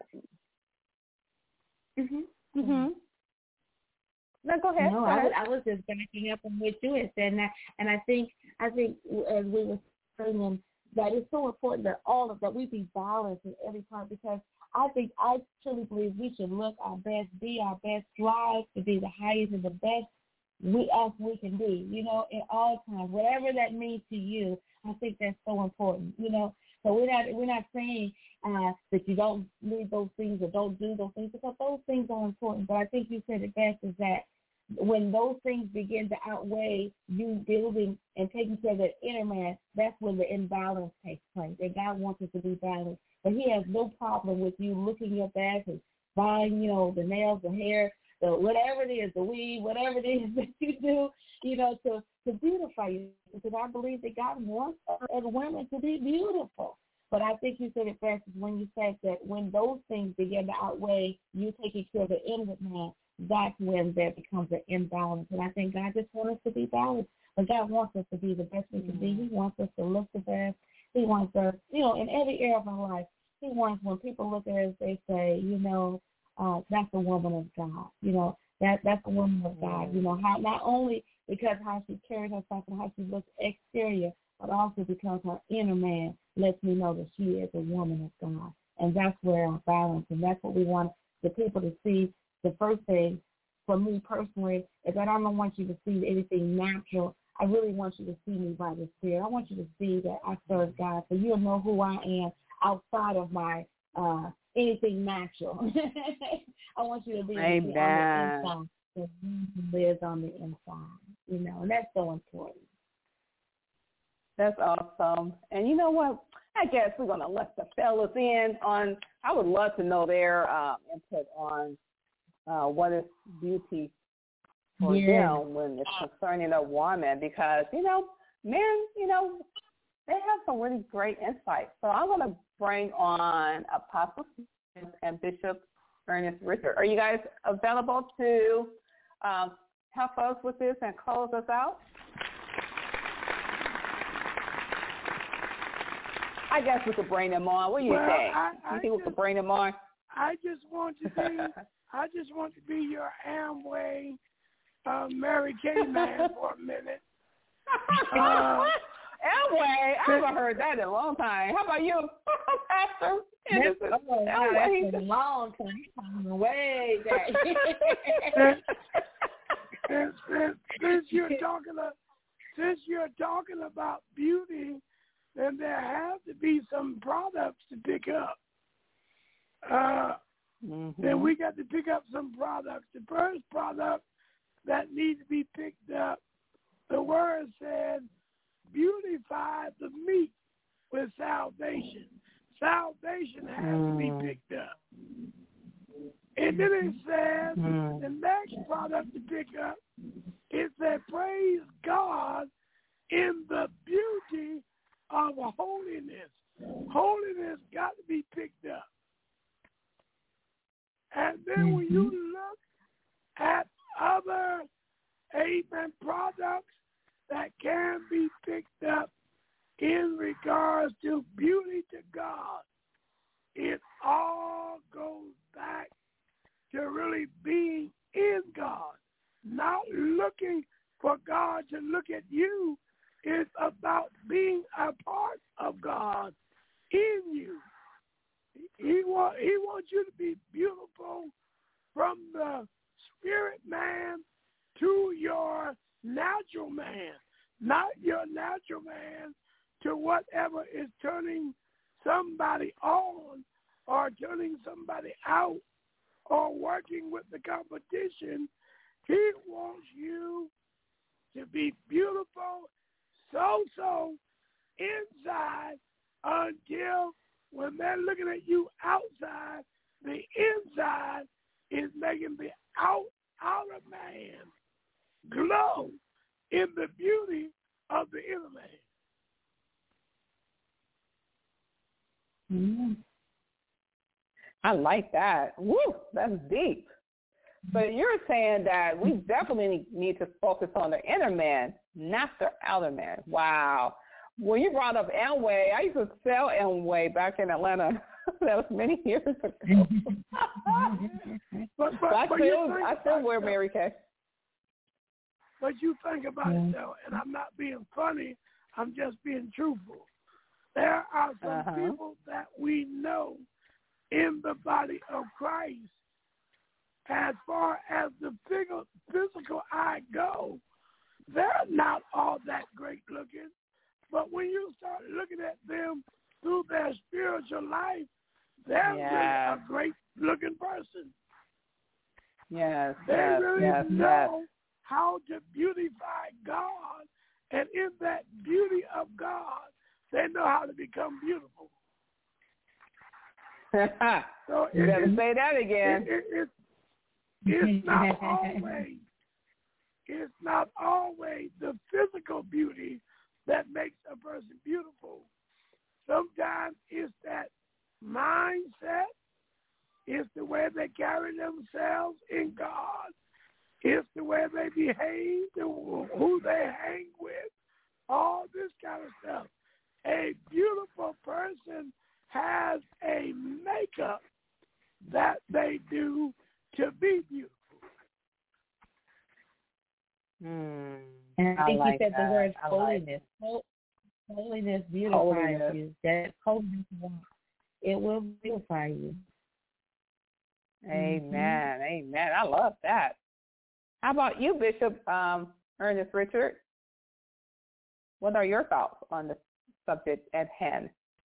No, go ahead. No, go ahead. I was just backing up on what you had said, and I think as we were saying, that it's so important that all of that we be balanced in every part, because I truly believe we should look our best, be our best, strive to be the highest and the best we can be, in all times, whatever that means to you. I think that's so important, So we're not saying that you don't need those things or don't do those things, because those things are important. But I think you said it best, is that when those things begin to outweigh you building and taking care of the inner man, that's when the imbalance takes place. And God wants us to be balanced. But he has no problem with you looking your best and buying, the nails, the hair, the whatever it is, the weave, whatever it is that you do, to beautify you. Because I believe that God wants us as women to be beautiful. But I think you said it best is when you said that when those things begin to outweigh you taking care of the inward man, that's when there becomes an imbalance. And I think God just wants us to be balanced. But God wants us to be the best we can be. He wants us to look the best. He wants us, in every area of our life. He wants, when people look at us, they say, that's a woman of God. That's a woman of God. How not only because how she carries herself and how she looks exterior, but also because her inner man lets me know that she is a woman of God. And that's where our balance, and that's what we want the people to see. The first thing for me personally is that I don't want you to see anything natural. I really want you to see me by the Spirit. I want you to see that I serve God, so you'll know who I am outside of my anything natural. I want you to be on the inside, so he lives on the inside, and that's so important. That's awesome. And you know what? I guess we're going to let the fellas in on, I would love to know their input on what is beauty for them when it's concerning a woman, because, men, they have some really great insight. So I'm going to bring on Apostle and Bishop Ernest Richard. Are you guys available to help us with this and close us out? I guess we could bring them on. What do you think? You think we could bring them on? I just want to be your Amway Mary Kay man for a minute. Amway? I haven't heard that in a long time. How about you, Pastor? That's a long time. Way back. Since you're talking about beauty, then there have to be some products to pick up. Then we got to pick up some products. The first product that needs to be picked up, the word said, beautify the meat with salvation. Salvation has to be picked up. And then it says, the next product to pick up, it said, praise God in the beauty of holiness. Holiness got to be picked up. And then when you look at other, amen, products that can be picked up in regards to beauty to God, it all goes back to really being in God, not looking for God to look at you. It's about being a part of God in you. He wants you to be beautiful from the spirit man to your natural man, not your natural man to whatever is turning somebody on or turning somebody out or working with the competition. He wants you to be beautiful so inside until when they're looking at you outside, the inside is making the outer man glow in the beauty of the inner man. I like that. Woo, that's deep. So you're saying that we definitely need to focus on the inner man, not the outer man. Wow. When you brought up Amway, I used to sell Amway back in Atlanta. That was many years ago. I still wear Mary Kay. But you think about it, though, and I'm not being funny. I'm just being truthful. There are some people that we know in the body of Christ, as far as the physical eye goes, they're not all that great looking. But when you start looking at them through their spiritual life, they're really a great looking person. Yes, they really know how to beautify God, and in that beauty of God, they know how to become beautiful. So you better say that again. It's not always the physical beauty that makes a person beautiful. Sometimes it's that mindset. It's the way they carry themselves in God. It's the way they behave, who they hang with, all this kind of stuff. A beautiful person has a makeup that they do to be beautiful. And I think you said the word holiness. Holiness beautifies you. That holiness, it will beautify you. Amen. Amen. I love that. How about you, Bishop Ernest Richard? What are your thoughts on the subject at hand?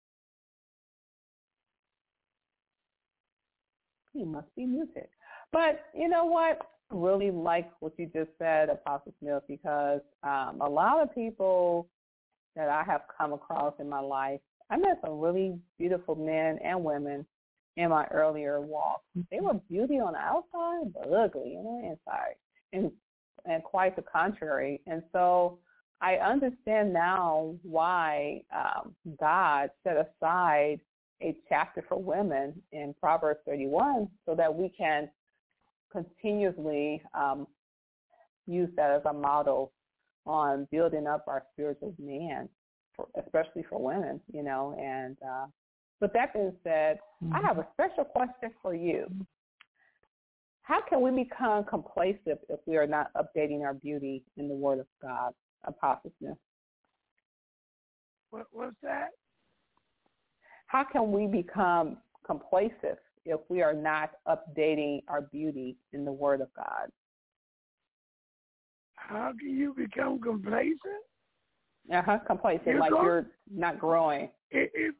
He must be muted. But you know what? I really like what you just said, Apostle Smith, because a lot of people that I have come across in my life, I met some really beautiful men and women in my earlier walk. They were beauty on the outside, but ugly on the inside, and quite the contrary. And so I understand now why God set aside a chapter for women in Proverbs 31 so that we can continuously use that as a model on building up our spiritual man, especially for women, And with that being said, I have a special question for you. How can we become complacent if we are not updating our beauty in the Word of God, Apostle Smith? What's that? How can we become complacent if we are not updating our beauty in the Word of God? How can you become complacent? Complacent, you're not growing. If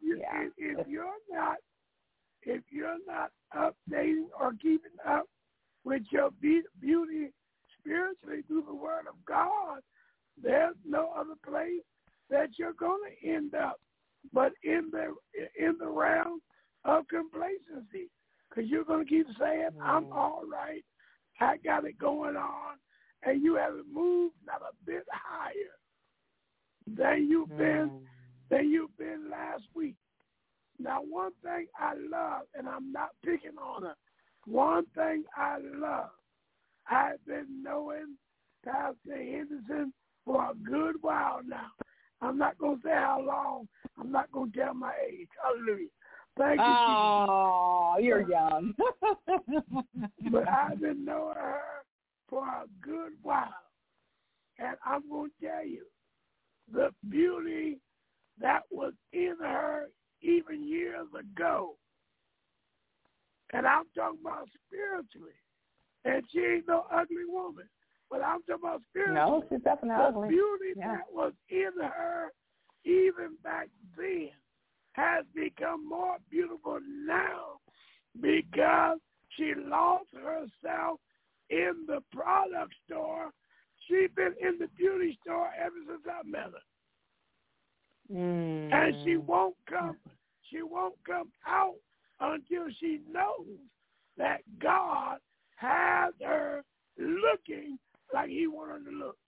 you're not updating or keeping up with your beauty spiritually through the Word of God, there's no other place that you're going to end up but in the realm of complacency, because you're going to keep saying, I'm all right, I got it going on, and you haven't moved not a bit higher than you've been last week. Now, one thing I love, and I'm not picking on her, one thing I love, I've been knowing Pastor Henderson for a good while now. I'm not going to say how long. I'm not going to tell my age. Hallelujah. Thank you, Oh, Jesus. You're young. But I've been knowing her for a good while. And I'm going to tell you, the beauty that was in her even years ago, and I'm talking about spiritually, and she ain't no ugly woman, but I'm talking about spiritually. No, she's definitely ugly. The beauty that was in her even back then has become more beautiful now because she lost herself in the product store. She's been in the beauty store ever since I met her. And she won't come out until she knows that God has her looking like he wanted her to look.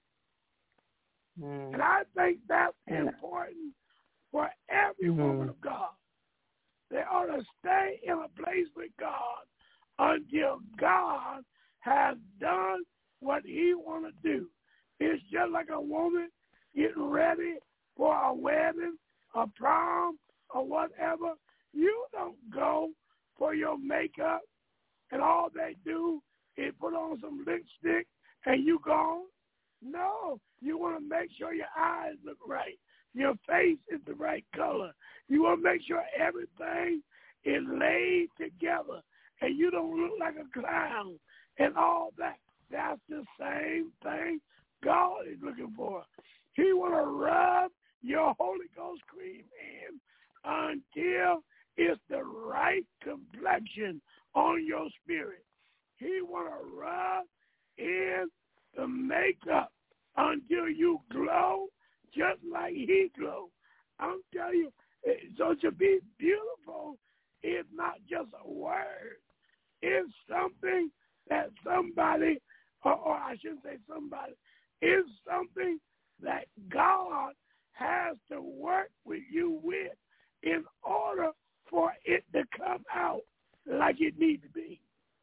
And I think that's important for every woman of God. They ought to stay in a place with God until God has done what he wants to do. It's just like a woman getting ready for a wedding, a prom, or whatever. You don't go for your makeup and all they do is put on some lipstick and you gone. No, you want to make sure your eyes look right. Your face is the right color. You want to make sure everything is laid together and you don't look like a clown and all that. That's the same thing God is looking for. He want to rub your Holy Ghost cream in until it's the right complexion on your spirit. He want to rub in the makeup until you glow just like he glow. I'm telling you, so to be beautiful is not just a word. It's something that somebody, or I shouldn't say somebody, it's something that God has to work with you with in order for it to come out like it needs to be.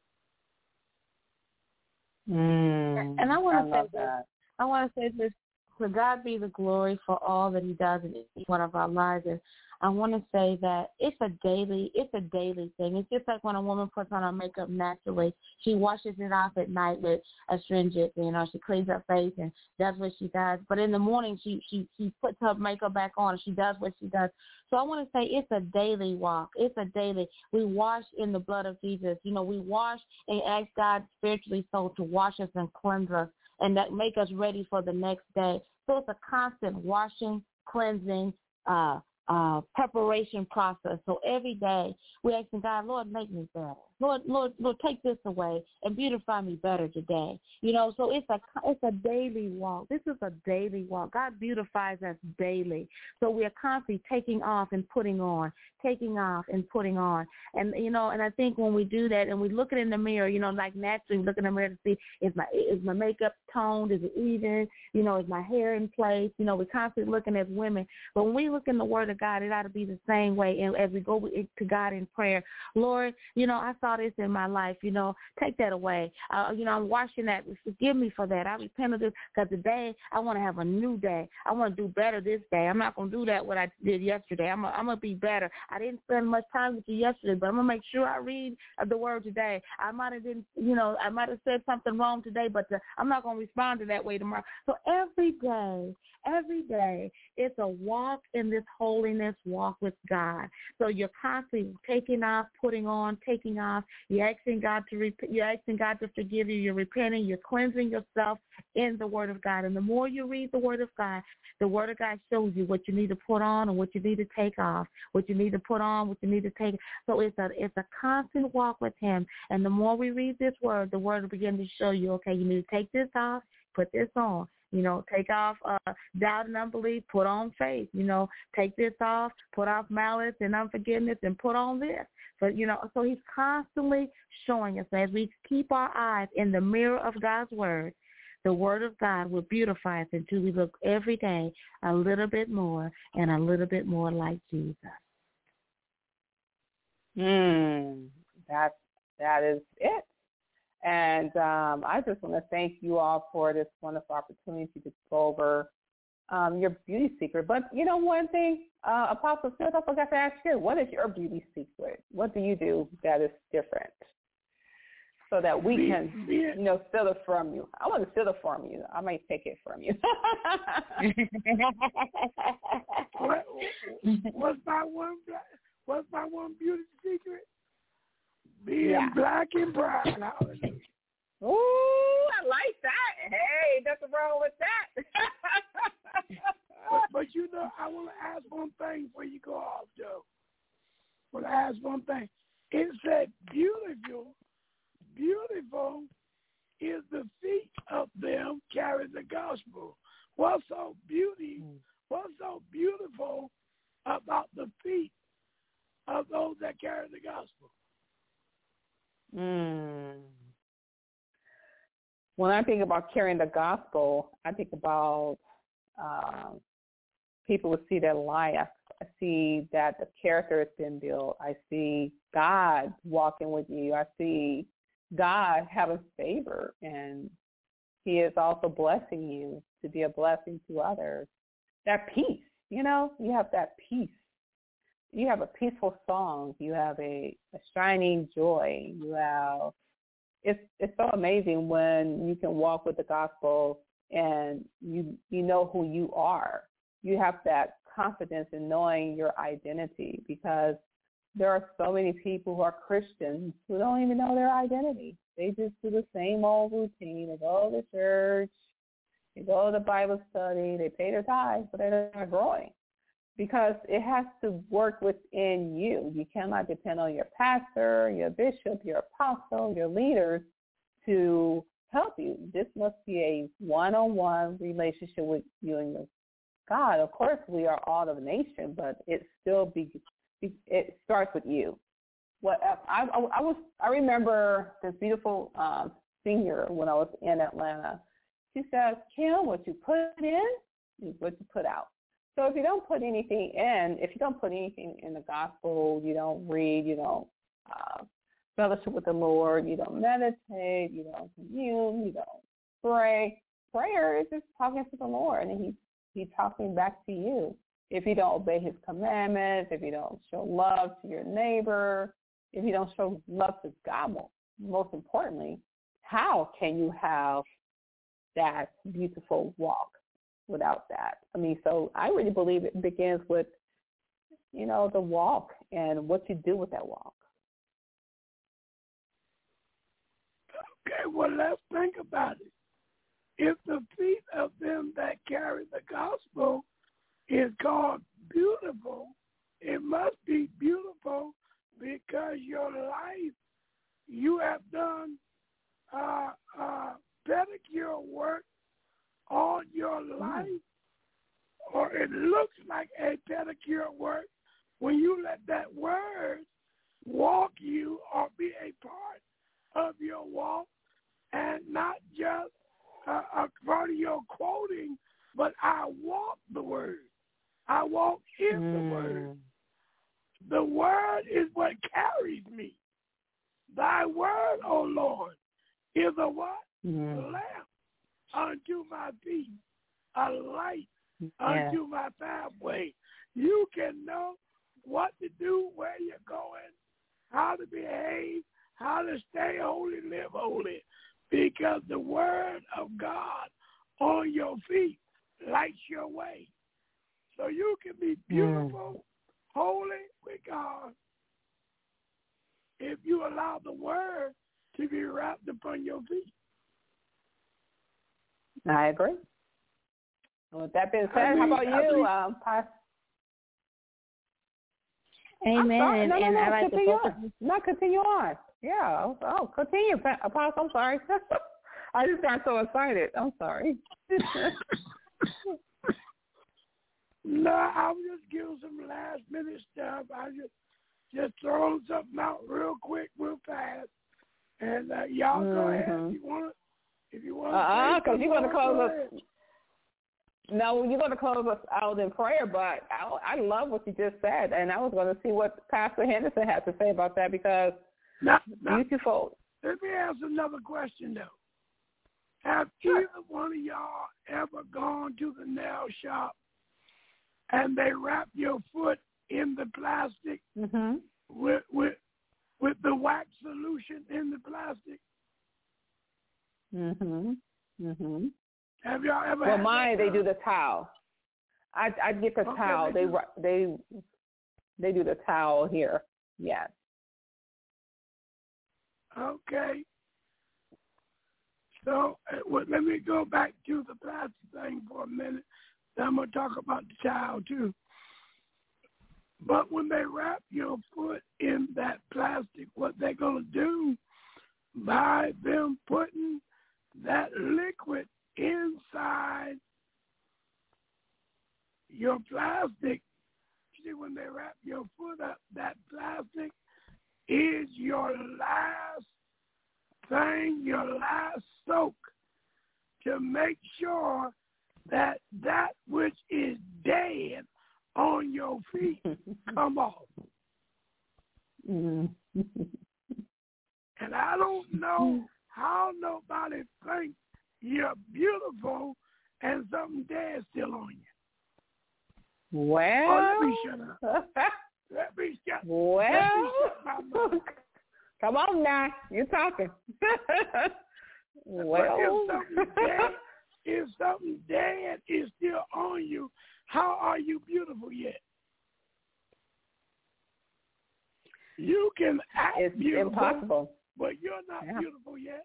And I want to say this. I want to say this. To God be the glory for all that he does in each one of our lives. And I want to say that it's a daily thing. It's just like when a woman puts on her makeup naturally. She washes it off at night with astringent, she cleans her face and does what she does. But in the morning, she puts her makeup back on and she does what she does. So I want to say it's a daily walk. It's a daily. We wash in the blood of Jesus. We wash and ask God spiritually so to wash us and cleanse us and that make us ready for the next day. So it's a constant washing, cleansing, preparation process. So every day we're asking God, Lord, make me better. Lord, take this away and beautify me better today. So it's a daily walk. This is a daily walk. God beautifies us daily. So we are constantly taking off and putting on, taking off and putting on. And, and I think when we do that and we look in the mirror, like naturally we look in the mirror to see, is my makeup toned? Is it even? Is my hair in place? We're constantly looking as women. But when we look in the Word of God, it ought to be the same way. And as we go to God in prayer, Lord, I saw this in my life, take that away. I'm washing that. Forgive me for that. I repent of this because today I want to have a new day. I want to do better this day. I'm not going to do that what I did yesterday. I'm going to be better. I didn't spend much time with you yesterday, but I'm going to make sure I read the Word today. I might have been, I might have said something wrong today, but I'm not going to respond to that way tomorrow. So every day, it's a walk in this holiness walk with God. So you're constantly taking off, putting on, taking off. You're asking God to forgive you. You're repenting. You're cleansing yourself in the Word of God. And the more you read the Word of God shows you what you need to put on and what you need to take off, what you need to put on, what you need to take. So it's a constant walk with Him. And the more we read this Word, the Word will begin to show you, okay, you need to take this off, put this on. Take off doubt and unbelief, put on faith. Take this off, put off malice and unforgiveness, and put on this. So, so He's constantly showing us as we keep our eyes in the mirror of God's Word, the Word of God will beautify us until we look every day a little bit more and a little bit more like Jesus. That is it. And I just want to thank you all for this wonderful opportunity to go over your beauty secret. But one thing, Apostle Smith, I forgot to ask you, what is your beauty secret? What do you do that is different so that we can, steal it from you? I want to steal it from you. I might take it from you. What's my one beauty secret? Being black and brown. Hallelujah. Ooh, I like that. Hey, nothing wrong with that. but I want to ask one thing before you go off, Joe. I want to ask one thing. It said, beautiful is the feet of them carry the gospel. What's so beautiful about the feet of those that carry the gospel? When I think about carrying the gospel, I think about people will see their life. I see that the character has been built. I see God walking with you. I see God having favor, and He is also blessing you to be a blessing to others. That peace, you have that peace. You have a peaceful song. You have a shining joy. It's so amazing when you can walk with the gospel and you know who you are. You have that confidence in knowing your identity, because there are so many people who are Christians who don't even know their identity. They just do the same old routine. They go to church, they go to Bible study, they pay their tithes, but they're not growing. Because it has to work within you. You cannot depend on your pastor, your bishop, your apostle, your leaders to help you. This must be a one-on-one relationship with you and your God. Of course, we are all of the nation, but it starts with you. I remember this beautiful singer when I was in Atlanta. She says, Kim, what you put in is what you put out. So if you don't put anything in the gospel, you don't read, you don't fellowship with the Lord, you don't meditate, you don't commune, you don't pray. Prayer is just talking to the Lord, and he's talking back to you. If you don't obey His commandments, if you don't show love to your neighbor, if you don't show love to God, most importantly, how can you have that beautiful walk without that? So I really believe it begins with, the walk and what you do with that walk. Okay, well, let's think about it. If the feet of them that carry the gospel is called beautiful, it must be beautiful because your life you have done pedicure work all your life, or it looks like a pedicure work, when you let that word walk you or be a part of your walk, and not just a part of your quoting, but I walk the word. I walk in the word. The word is what carries me. Thy word, O Lord, is a what? Lamp unto my feet, a light unto my pathway. You can know what to do, where you're going, how to behave, how to stay holy, live holy, because the word of God on your feet lights your way. So you can be beautiful, holy with God, if you allow the word to be wrapped upon your feet. I agree. With that being said, how about you, Pastor? Amen. No, I like continue to focus. on. No, continue on. Yeah. Oh, continue, Apostle. I'm sorry. I just got so excited. I'm sorry. No, I was just giving some last minute stuff. I just throwing something out real quick, real fast, and y'all go ahead if you want. Because you're going to close us. No, you're going to close us out in prayer, but I love what you just said, and I was going to see what Pastor Henderson had to say about that, because beautiful. Let me ask another question, though. Have either one of y'all ever gone to the nail shop and they wrap your foot in the plastic with the wax solution in the plastic? Have y'all ever? Well, mine, they do the towel. I get the towel. They do the towel here. Yes. Okay. So let me go back to the plastic thing for a minute. Then I'm going to talk about the towel too. But when they wrap your foot in that plastic, what they're going to do by them putting that liquid inside your plastic, see, when they wrap your foot up, that plastic is your last thing, your last soak, to make sure that which is dead on your feet come off. And I don't know how nobody thinks you're beautiful and something dead still on you. Well, let me shut up. Let me shut my mouth. Come on now, you're talking. Well, if something dead is still on you, how are you beautiful yet? You can act it's beautiful, impossible, but you're not beautiful yet.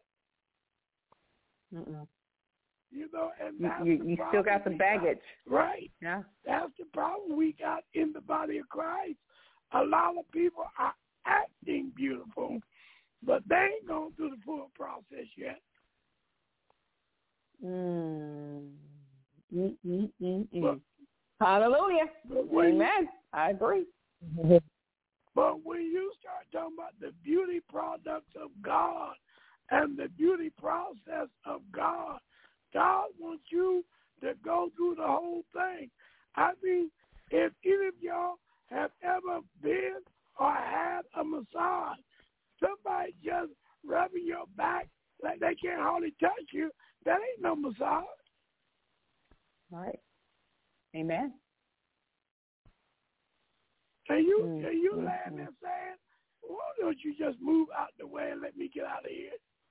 You know, and that's you still got some baggage. Right. Yeah. That's the problem we got in the body of Christ. A lot of people are acting beautiful, but they ain't gone through the full process yet. But, hallelujah. Amen. I agree. But when you start talking about the beauty products of God and the beauty process of God, God wants you to go through the whole thing. I mean, if any of y'all have ever been or had a massage, somebody just rubbing your back like they can't hardly touch you, that ain't no massage. All right. Amen. And you laying there saying, why don't you just move out the way and let me get out of here?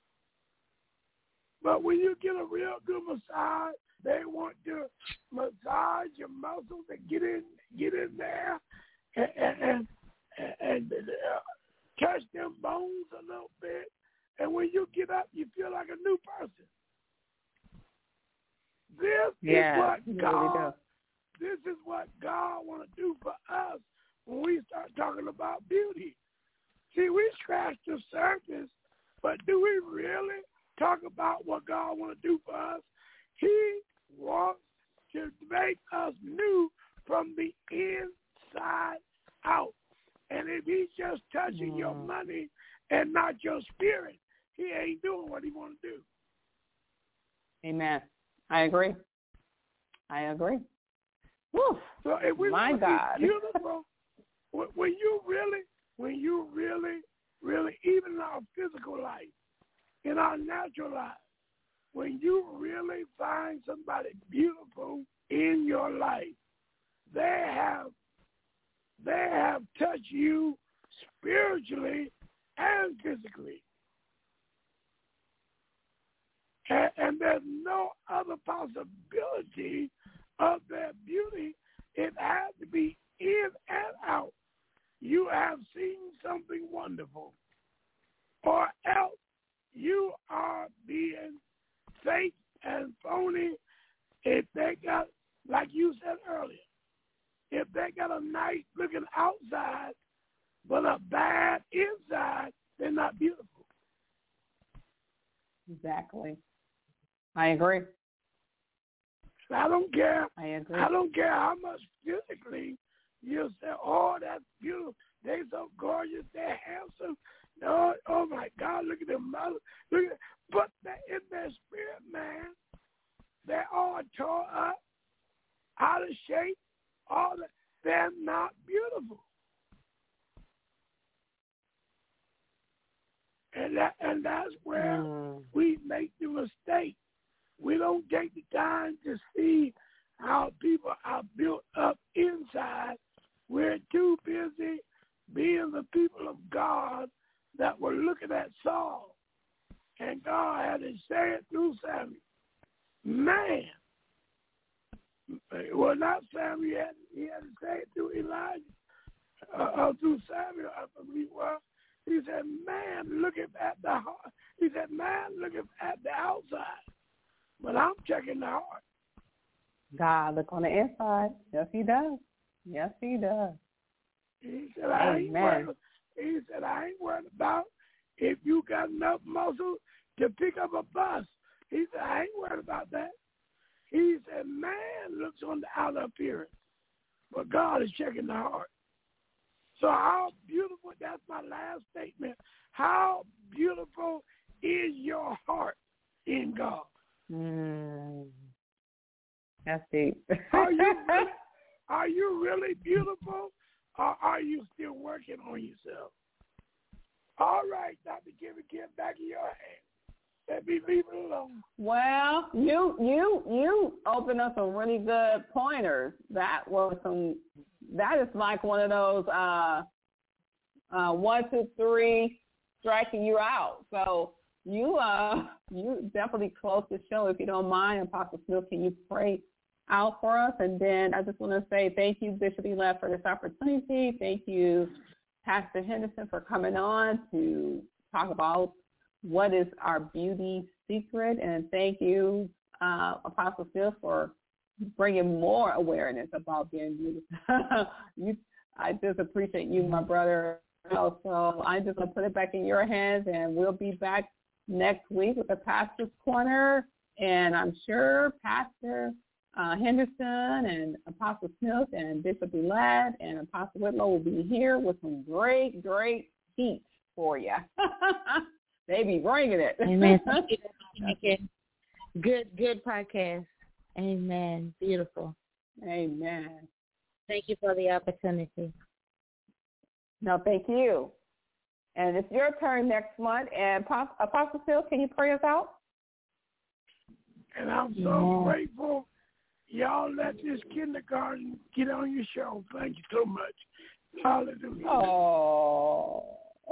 But when you get a real good massage, they want to massage your muscles and get in there and touch them bones a little bit. And when you get up, you feel like a new person. This is what God want to do for us when we start talking about beauty. See, we scratch the surface But do we really talk about what God wants to do for us? He wants to make us new from the inside out. And if he's just touching your money and not your spirit, he ain't doing what he wants to do. Amen. I agree. Whew. So if we My want to God. be beautiful, when you really, even in our physical life, in our natural life, when you really find somebody beautiful in your life, they have touched you spiritually and physically. And there's no other possibility of their beauty. It has to be in and out. You have seen something wonderful, or else you are being fake and phony. If they got, like you said earlier, if they got a nice looking outside but a bad inside, they're not beautiful. Exactly. I agree. I don't care. I agree. I don't care how much physically you say, oh, that's beautiful. They're so gorgeous. They're handsome. No, oh, my God, look at them mother. Look at, but in their spirit, man, they're all tore up, out of shape. All that. They're not beautiful. And that's where we make the mistake. We don't take the time to see how people are built up inside. We're too busy being the people of God that were looking at Saul. And God had to say it through Samuel. Man. Well, not Samuel. He had to say it through Elijah. Through Samuel, I believe. Well, he said, man, looking at the heart. He said, man, looking at the outside. But I'm checking the heart. God look on the inside. Yes, he does. Yes, he does. He said, I ain't worried about if you got enough muscle to pick up a bus. He said, I ain't worried about that. He said, man looks on the outer appearance, but God is checking the heart. So how beautiful, that's my last statement, how beautiful is your heart in God? That's deep. Are you really beautiful, or are you still working on yourself? All right, Dr. Kimmy, get back in your hands. Let me leave it alone. Well, you opened up some really good pointers. That is like one of those 1, 2, 3 striking you out. So you definitely close the show. If you don't mind, Apostle Smith, can you pray out for us? And then I just want to say thank you, Bishop Elect, for this opportunity. Thank you, Pastor Henderson, for coming on to talk about what is our beauty secret. And thank you, Apostle Smith, for bringing more awareness about being beautiful. I just appreciate you, my brother. So I'm just going to put it back in your hands, and we'll be back next week with the Pastor's Corner. And I'm sure Pastor Henderson and Apostle Smith and Bishop Elad and Apostle Whitlow will be here with some great, great heat for you. They be bringing it. Amen. Good podcast. Amen. Beautiful. Amen. Thank you for the opportunity. No, thank you. And it's your turn next month. And Apostle Phil, can you pray us out? And I'm so grateful y'all let this kindergarten get on your show. Thank you so much. Hallelujah. Oh.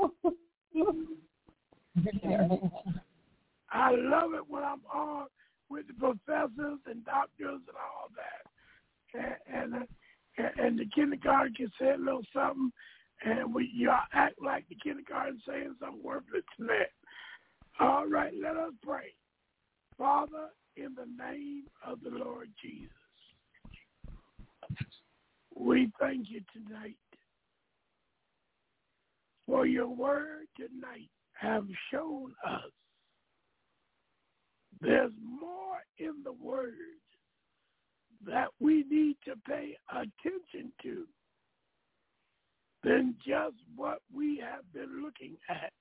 I love it when I'm on with the professors and doctors and all that. And the kindergarten can say a little something, and y'all act like the kindergarten saying something worthless to that. All right, let us pray. Father, in the name of the Lord Jesus, we thank you tonight for your word tonight have shown us there's more in the Word that we need to pay attention to than just what we have been looking at.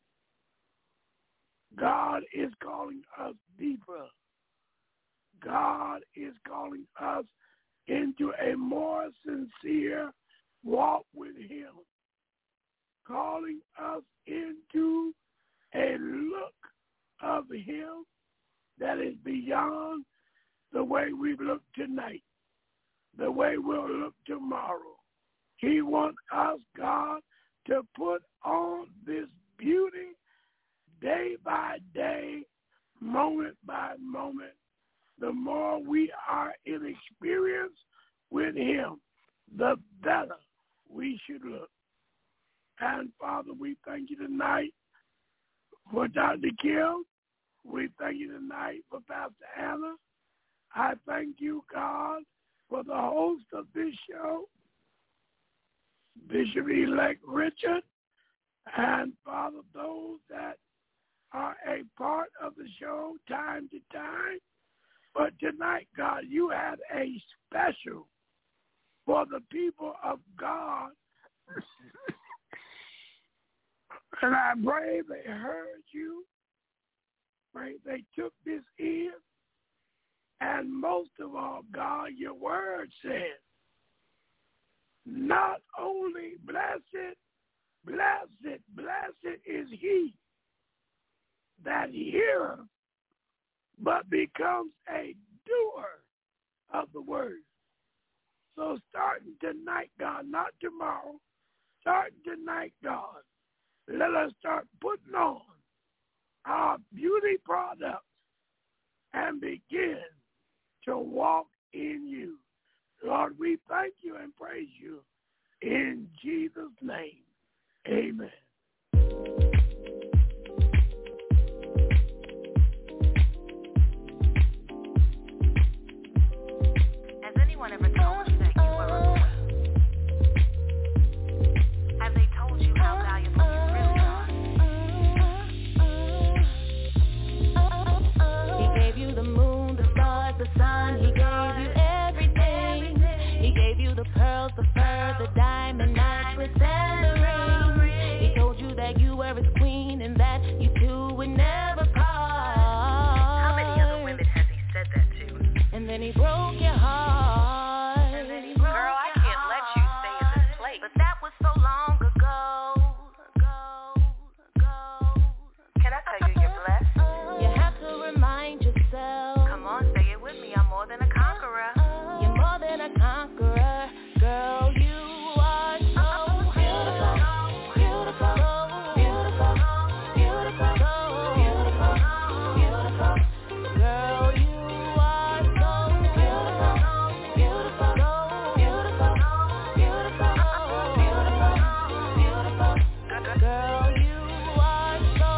God is calling us deeper. God is calling us into a more sincere walk with Him, calling us into a look of Him that is beyond the way we look tonight, the way we'll look tomorrow. He wants us, God, to put on this beauty day by day, moment by moment. The more we are in experience with Him, the better we should look. And Father, we thank you tonight for Dr. Kim. We thank you tonight for Pastor Anna. I thank you, God, for the host of this show, Bishop-elect Richard, and Father, those that are a part of the show time to time. But tonight, God, you had a special for the people of God. And I pray they heard you. Pray they took this in. And most of all, God, your word says, not only blessed is he that heareth, but becomes a doer of the word. So starting tonight, God, not tomorrow, starting tonight, God, let us start putting on our beauty products and begin to walk in you. Lord, we thank you and praise you in Jesus' name. Amen. Has anyone ever told you that you were a boy? Have they told you how valuable you really are? He gave you the moon, the stars, the sun. He gave you everything. He gave you the pearls, the fur, the diamond necklace, and the ring. He told you that you were his queen and that you two would never part. How many other women has he said that to? And then he broke your heart. Girl, I can't let you stay in this place. But that was so long ago. Can I tell you you're blessed? You have to remind yourself. Come on, say it with me. I'm more than a conqueror. You're more than a conqueror. Girl, you are so beautiful. Beautiful. Beautiful. Beautiful. Beautiful. Beautiful. Girl, you are so beautiful. Beautiful. Beautiful. Beautiful. Beautiful. Beautiful. Girl, you are so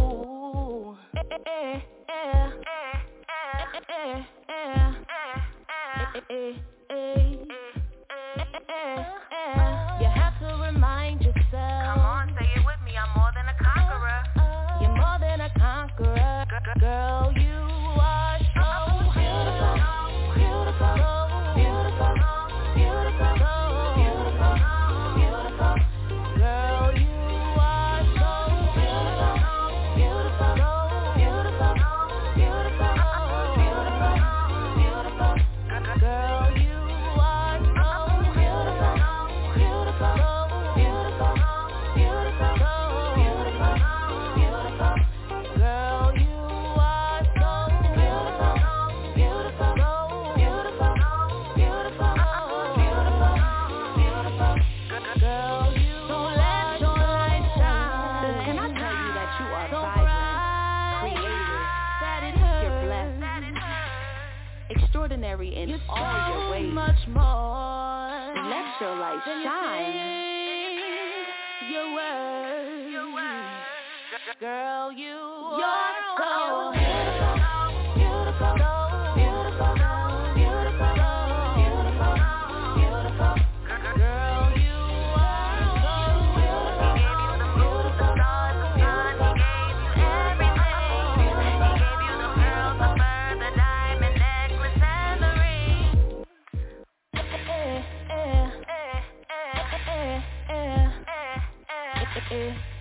you have to remind yourself. Come on, say it with me. I'm more than a conqueror. You're more than a conqueror. Girl, you are so beautiful. Beautiful. Beautiful. Beautiful. Beautiful. Beautiful. Girl, you are so beautiful. Beautiful. Beautiful. Beautiful. Beautiful. Beautiful. Girl, you are so beautiful. Beautiful. Beautiful. Beautiful. Beautiful. Beautiful. Girl, you are so beautiful. Beautiful. Beautiful. Beautiful. Beautiful. Beautiful. Girl, you don't let your light shine. Can I tell you that you are vibrant, creative, you're blessed, extraordinary in all your ways. Much more. Let your light shine. Your words. Girl, you're so beautiful. Beautiful. Beautiful. Beautiful. Beautiful. Beautiful. Girl, you are so beautiful. He gave you the moon, the stars, the sun. He gave it.